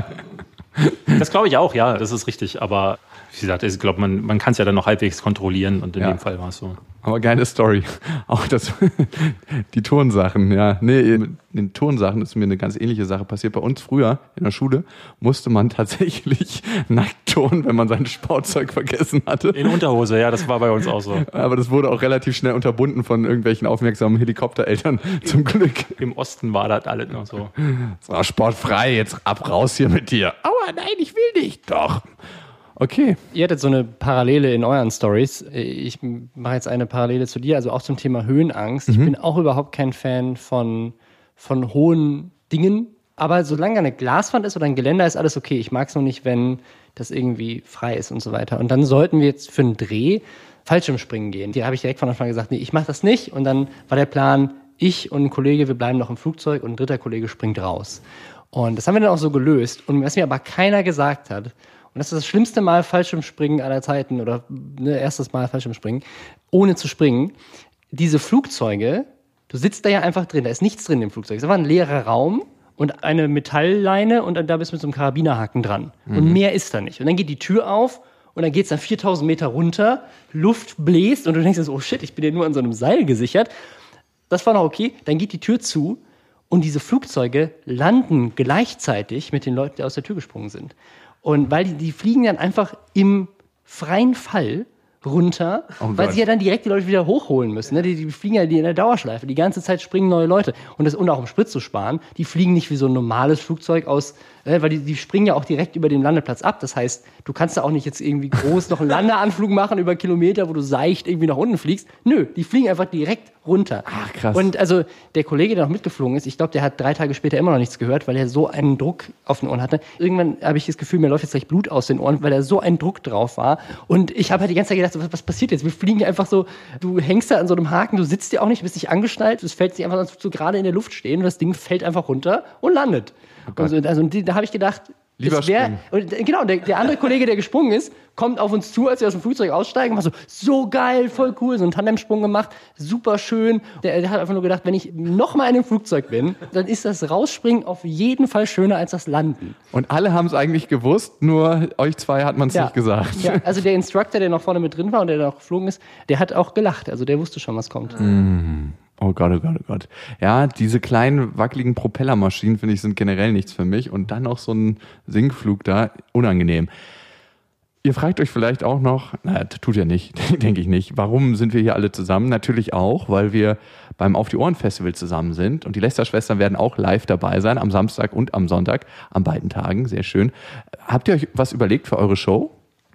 Das glaube ich auch, ja, das ist richtig. Aber wie gesagt, ich glaube, man, man kann es ja dann noch halbwegs kontrollieren und in Ja. dem Fall war es so. Aber geile Story. Auch das, die Turnsachen, ja. Nee, mit den Turnsachen ist mir eine ganz ähnliche Sache passiert. Bei uns früher in der Schule musste man tatsächlich nackt turnen, wenn man sein Sportzeug vergessen hatte. In Unterhose, ja, das war bei uns auch so. Aber das wurde auch relativ schnell unterbunden von irgendwelchen aufmerksamen Helikoptereltern, zum Glück. Im Osten war das alles noch so. So, sportfrei, jetzt ab, raus hier mit dir. Aua, nein, ich will nicht. Doch. Okay. Ihr hattet so eine Parallele in euren Stories. Ich mache jetzt eine Parallele zu dir, also auch zum Thema Höhenangst. Ich bin auch überhaupt kein Fan von, von hohen Dingen. Aber solange eine Glaswand ist oder ein Geländer, ist alles okay. Ich mag es nur nicht, wenn das irgendwie frei ist und so weiter. Und dann sollten wir jetzt für einen Dreh Fallschirmspringen gehen. Da habe ich direkt von Anfang an gesagt, nee, ich mache das nicht. Und dann war der Plan, ich und ein Kollege, wir bleiben noch im Flugzeug und ein dritter Kollege springt raus. Und das haben wir dann auch so gelöst. Und was mir aber keiner gesagt hat, und das ist das schlimmste Mal Fallschirmspringen aller Zeiten oder ne, erstes Mal Fallschirmspringen, ohne zu springen. Diese Flugzeuge, du sitzt da ja einfach drin, da ist nichts drin im Flugzeug. Es war ein leerer Raum und eine Metallleine und dann da bist du mit so einem Karabinerhaken dran. Mhm. Und mehr ist da nicht. Und dann geht die Tür auf und dann geht's dann viertausend Meter runter, Luft bläst und du denkst, oh shit, ich bin ja nur an so einem Seil gesichert. Das war noch okay. Dann geht die Tür zu und diese Flugzeuge landen gleichzeitig mit den Leuten, die aus der Tür gesprungen sind. Und weil die, die fliegen dann einfach im freien Fall runter, Oh weil Gott. sie ja dann direkt die Leute wieder hochholen müssen. Ne? Die, die fliegen ja in der Dauerschleife. Die ganze Zeit springen neue Leute. Und das und auch um Sprit zu sparen, die fliegen nicht wie so ein normales Flugzeug aus, äh, weil die, die springen ja auch direkt über den Landeplatz ab. Das heißt, du kannst da auch nicht jetzt irgendwie groß noch einen Landeanflug machen über Kilometer, wo du seicht irgendwie nach unten fliegst. Nö, die fliegen einfach direkt runter. Ach, krass. Und also der Kollege, der noch mitgeflogen ist, ich glaube, der hat drei Tage später immer noch nichts gehört, weil er so einen Druck auf den Ohren hatte. Irgendwann habe ich das Gefühl, mir läuft jetzt gleich Blut aus den Ohren, weil da so ein Druck drauf war. Und ich habe halt die ganze Zeit gedacht, was, was passiert jetzt? Wir fliegen einfach so, du hängst da an so einem Haken, du sitzt dir auch nicht, bist nicht angeschnallt, es fällt sich einfach, als würdest du gerade in der Luft stehen und das Ding fällt einfach runter und landet. Oh und so, also und die, da habe ich gedacht, Lieber es wär, und, äh, genau, der, der andere Kollege, der gesprungen ist, kommt auf uns zu, als wir aus dem Flugzeug aussteigen, und war so, so geil, voll cool, so einen Tandemsprung gemacht, super schön. Der, der hat einfach nur gedacht, wenn ich nochmal in einem Flugzeug bin, dann ist das Rausspringen auf jeden Fall schöner als das Landen. Und alle haben es eigentlich gewusst, nur euch zwei hat man es Ja. nicht gesagt. Ja, also der Instructor, der noch vorne mit drin war und der noch geflogen ist, der hat auch gelacht, also der wusste schon, was kommt. Oh Gott, oh Gott, oh Gott. Ja, diese kleinen, wackeligen Propellermaschinen, finde ich, sind generell nichts für mich. Und dann noch so ein Sinkflug da, unangenehm. Ihr fragt euch vielleicht auch noch, naja, tut ja nicht, denke ich nicht, warum sind wir hier alle zusammen? Natürlich auch, weil wir beim Auf die Ohren Festival zusammen sind. Und die Lästerschwestern werden auch live dabei sein, am Samstag und am Sonntag, an beiden Tagen, sehr schön. Habt ihr euch was überlegt für eure Show?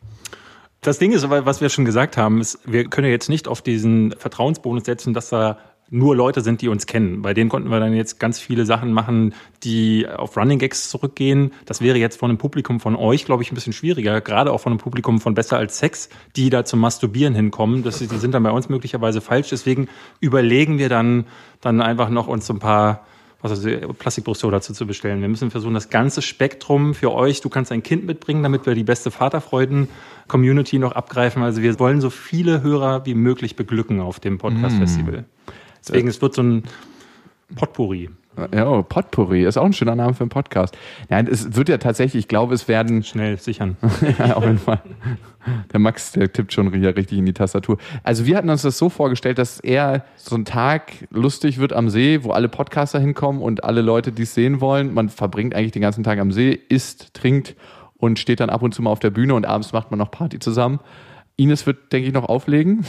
Das Ding ist, was wir schon gesagt haben, ist, wir können ja jetzt nicht auf diesen Vertrauensbonus setzen, dass da nur Leute sind, die uns kennen. Bei denen konnten wir dann jetzt ganz viele Sachen machen, die auf Running Gags zurückgehen. Das wäre jetzt von einem Publikum von euch, glaube ich, ein bisschen schwieriger. Gerade auch von einem Publikum von Besser als Sex, die da zum Masturbieren hinkommen. Das, die sind dann bei uns möglicherweise falsch. Deswegen überlegen wir dann, dann einfach noch uns so ein paar was also Plastikbrüste dazu zu bestellen. Wir müssen versuchen, das ganze Spektrum für euch, du kannst ein Kind mitbringen, damit wir die beste Vaterfreuden-Community noch abgreifen. Also wir wollen so viele Hörer wie möglich beglücken auf dem Podcast-Festival. Deswegen, es wird so ein Potpourri. Ja, oh, Potpourri ist auch ein schöner Name für einen Podcast. Nein, es wird ja tatsächlich, ich glaube, es werden... Schnell sichern. Ja, auf jeden Fall. Der Max, der tippt schon hier richtig in die Tastatur. Also wir hatten uns das so vorgestellt, dass eher so ein Tag lustig wird am See, wo alle Podcaster hinkommen und alle Leute, die es sehen wollen. Man verbringt eigentlich den ganzen Tag am See, isst, trinkt und steht dann ab und zu mal auf der Bühne und abends macht man noch Party zusammen. Ines wird, denke ich, noch auflegen.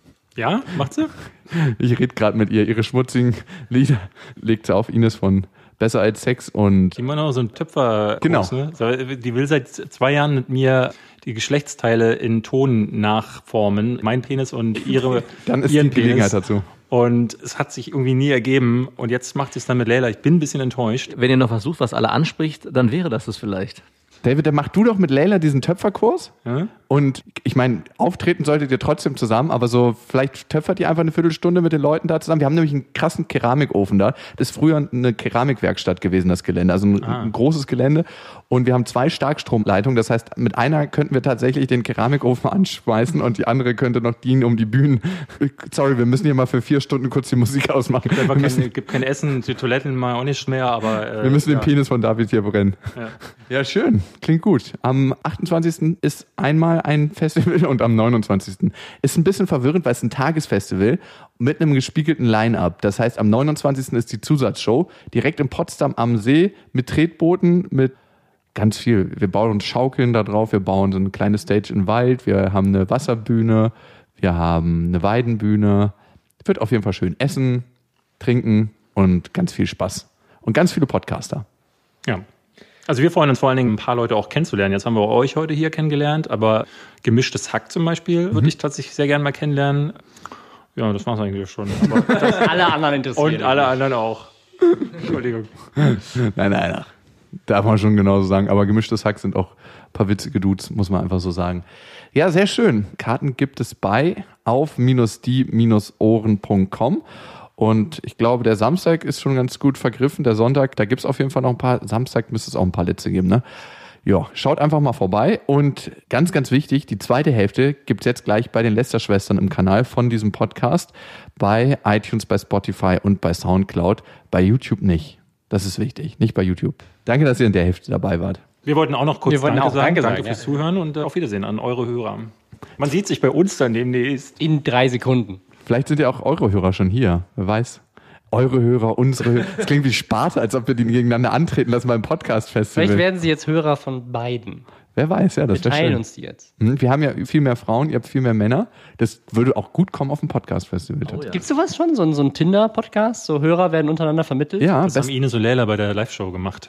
Ja, macht sie? Ich rede gerade mit ihr. Ihre schmutzigen Lieder legt sie auf. Ines von Besser als Sex und... Immer noch so ein Töpfer. Genau. Ne? Die will seit zwei Jahren mit mir die Geschlechtsteile in Ton nachformen. Mein Penis und ihre Dann ist ihren die Gelegenheit Penis. dazu. Und es hat sich irgendwie nie ergeben. Und jetzt macht sie es dann mit Leila. Ich bin ein bisschen enttäuscht. Wenn ihr noch was sucht, was alle anspricht, dann wäre das es vielleicht. David, dann mach du doch mit Leila diesen Töpferkurs. Ja? Und ich meine, auftreten solltet ihr trotzdem zusammen, aber so vielleicht töpfert ihr einfach eine Viertelstunde mit den Leuten da zusammen. Wir haben nämlich einen krassen Keramikofen da. Das ist früher eine Keramikwerkstatt gewesen, das Gelände. Also ein, Ah. ein großes Gelände. Und wir haben zwei Starkstromleitungen. Das heißt, mit einer könnten wir tatsächlich den Keramikofen anschmeißen und die andere könnte noch dienen, um die Bühnen... Sorry, wir müssen hier mal für vier Stunden kurz die Musik ausmachen. Es Wir müssen, kein, gibt kein Essen, die Toiletten mal auch nicht mehr, aber... Äh, wir müssen ja. den Penis von David hier brennen. Ja. Ja, schön. Klingt gut. Am achtundzwanzigsten ist einmal ein Festival und am neunundzwanzigsten ist ein bisschen verwirrend, weil es ein Tagesfestival mit einem gespiegelten Line-Up. Das heißt, am neunundzwanzigsten ist die Zusatzshow direkt in Potsdam am See mit Tretbooten, mit ganz viel. Wir bauen uns Schaukeln da drauf, wir bauen so eine kleine Stage im Wald, wir haben eine Wasserbühne, wir haben eine Weidenbühne. Wird auf jeden Fall schön essen, trinken und ganz viel Spaß. Und ganz viele Podcaster. Ja. Also wir freuen uns vor allen Dingen, ein paar Leute auch kennenzulernen. Jetzt haben wir euch heute hier kennengelernt, aber gemischtes Hack zum Beispiel würde ich tatsächlich sehr gerne mal kennenlernen. Ja, das war's eigentlich schon. Aber das Alle anderen interessieren. und alle anderen auch. Entschuldigung. Nein, nein, nein. Darf man schon genauso sagen. Aber gemischtes Hack sind auch ein paar witzige Dudes, muss man einfach so sagen. Ja, sehr schön. Karten gibt es bei auf die Ohren punkt com. Und ich glaube, der Samstag ist schon ganz gut vergriffen. Der Sonntag, da gibt es auf jeden Fall noch ein paar. Samstag müsste es auch ein paar Litze geben, ne? Ja, schaut einfach mal vorbei. Und ganz, ganz wichtig, die zweite Hälfte gibt es jetzt gleich bei den Lester-Schwestern im Kanal von diesem Podcast. Bei iTunes, bei Spotify und bei Soundcloud. Bei YouTube nicht. Das ist wichtig, nicht bei YouTube. Danke, dass ihr in der Hälfte dabei wart. Wir wollten auch noch kurz Wir wollten Danke auch sagen. Danke Danke sagen, fürs ja. Zuhören und äh, auf Wiedersehen an eure Hörer. Man sieht sich bei uns dann demnächst. In drei Sekunden. Vielleicht sind ja auch eure Hörer schon hier. Wer weiß. Eure Hörer, unsere Hörer. Das klingt wie Sparte, als ob wir die gegeneinander antreten lassen beim Podcast-Festival. Vielleicht werden sie jetzt Hörer von beiden. Wer weiß, ja, das Wir wäre teilen schön. uns die jetzt. Hm, Wir haben ja viel mehr Frauen, ihr habt viel mehr Männer. Das würde auch gut kommen auf dem Podcast-Festival. Oh, ja. Gibt's sowas schon? So ein, so ein Tinder-Podcast? So Hörer werden untereinander vermittelt? Ja, Das best, haben Ines und Leila bei der Live-Show gemacht.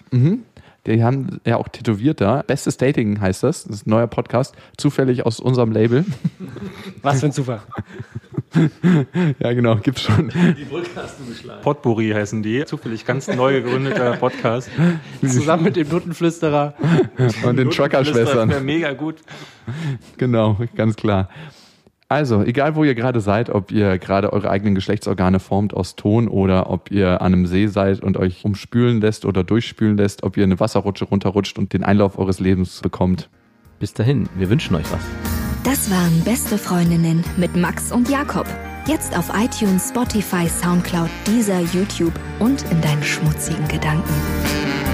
die haben ja auch tätowiert da. Bestes Dating heißt das. Das ist ein neuer Podcast, zufällig aus unserem Label. Was für ein Zufall. Ja, genau, gibt's schon. Die Brücke hast du geschlagen. Potpourri heißen die. Zufällig ganz neu gegründeter Podcast. Zusammen mit dem Nuttenflüsterer. Und den Das Trucker-Schwestern. wäre mega gut. Genau, ganz klar. Also, egal wo ihr gerade seid, ob ihr gerade eure eigenen Geschlechtsorgane formt aus Ton oder ob ihr an einem See seid und euch umspülen lässt oder durchspülen lässt, ob ihr eine Wasserrutsche runterrutscht und den Einlauf eures Lebens bekommt. Bis dahin, wir wünschen euch was. Das waren Beste Freundinnen mit Max und Jakob. Jetzt auf iTunes, Spotify, Soundcloud, Deezer, YouTube und in deinen schmutzigen Gedanken.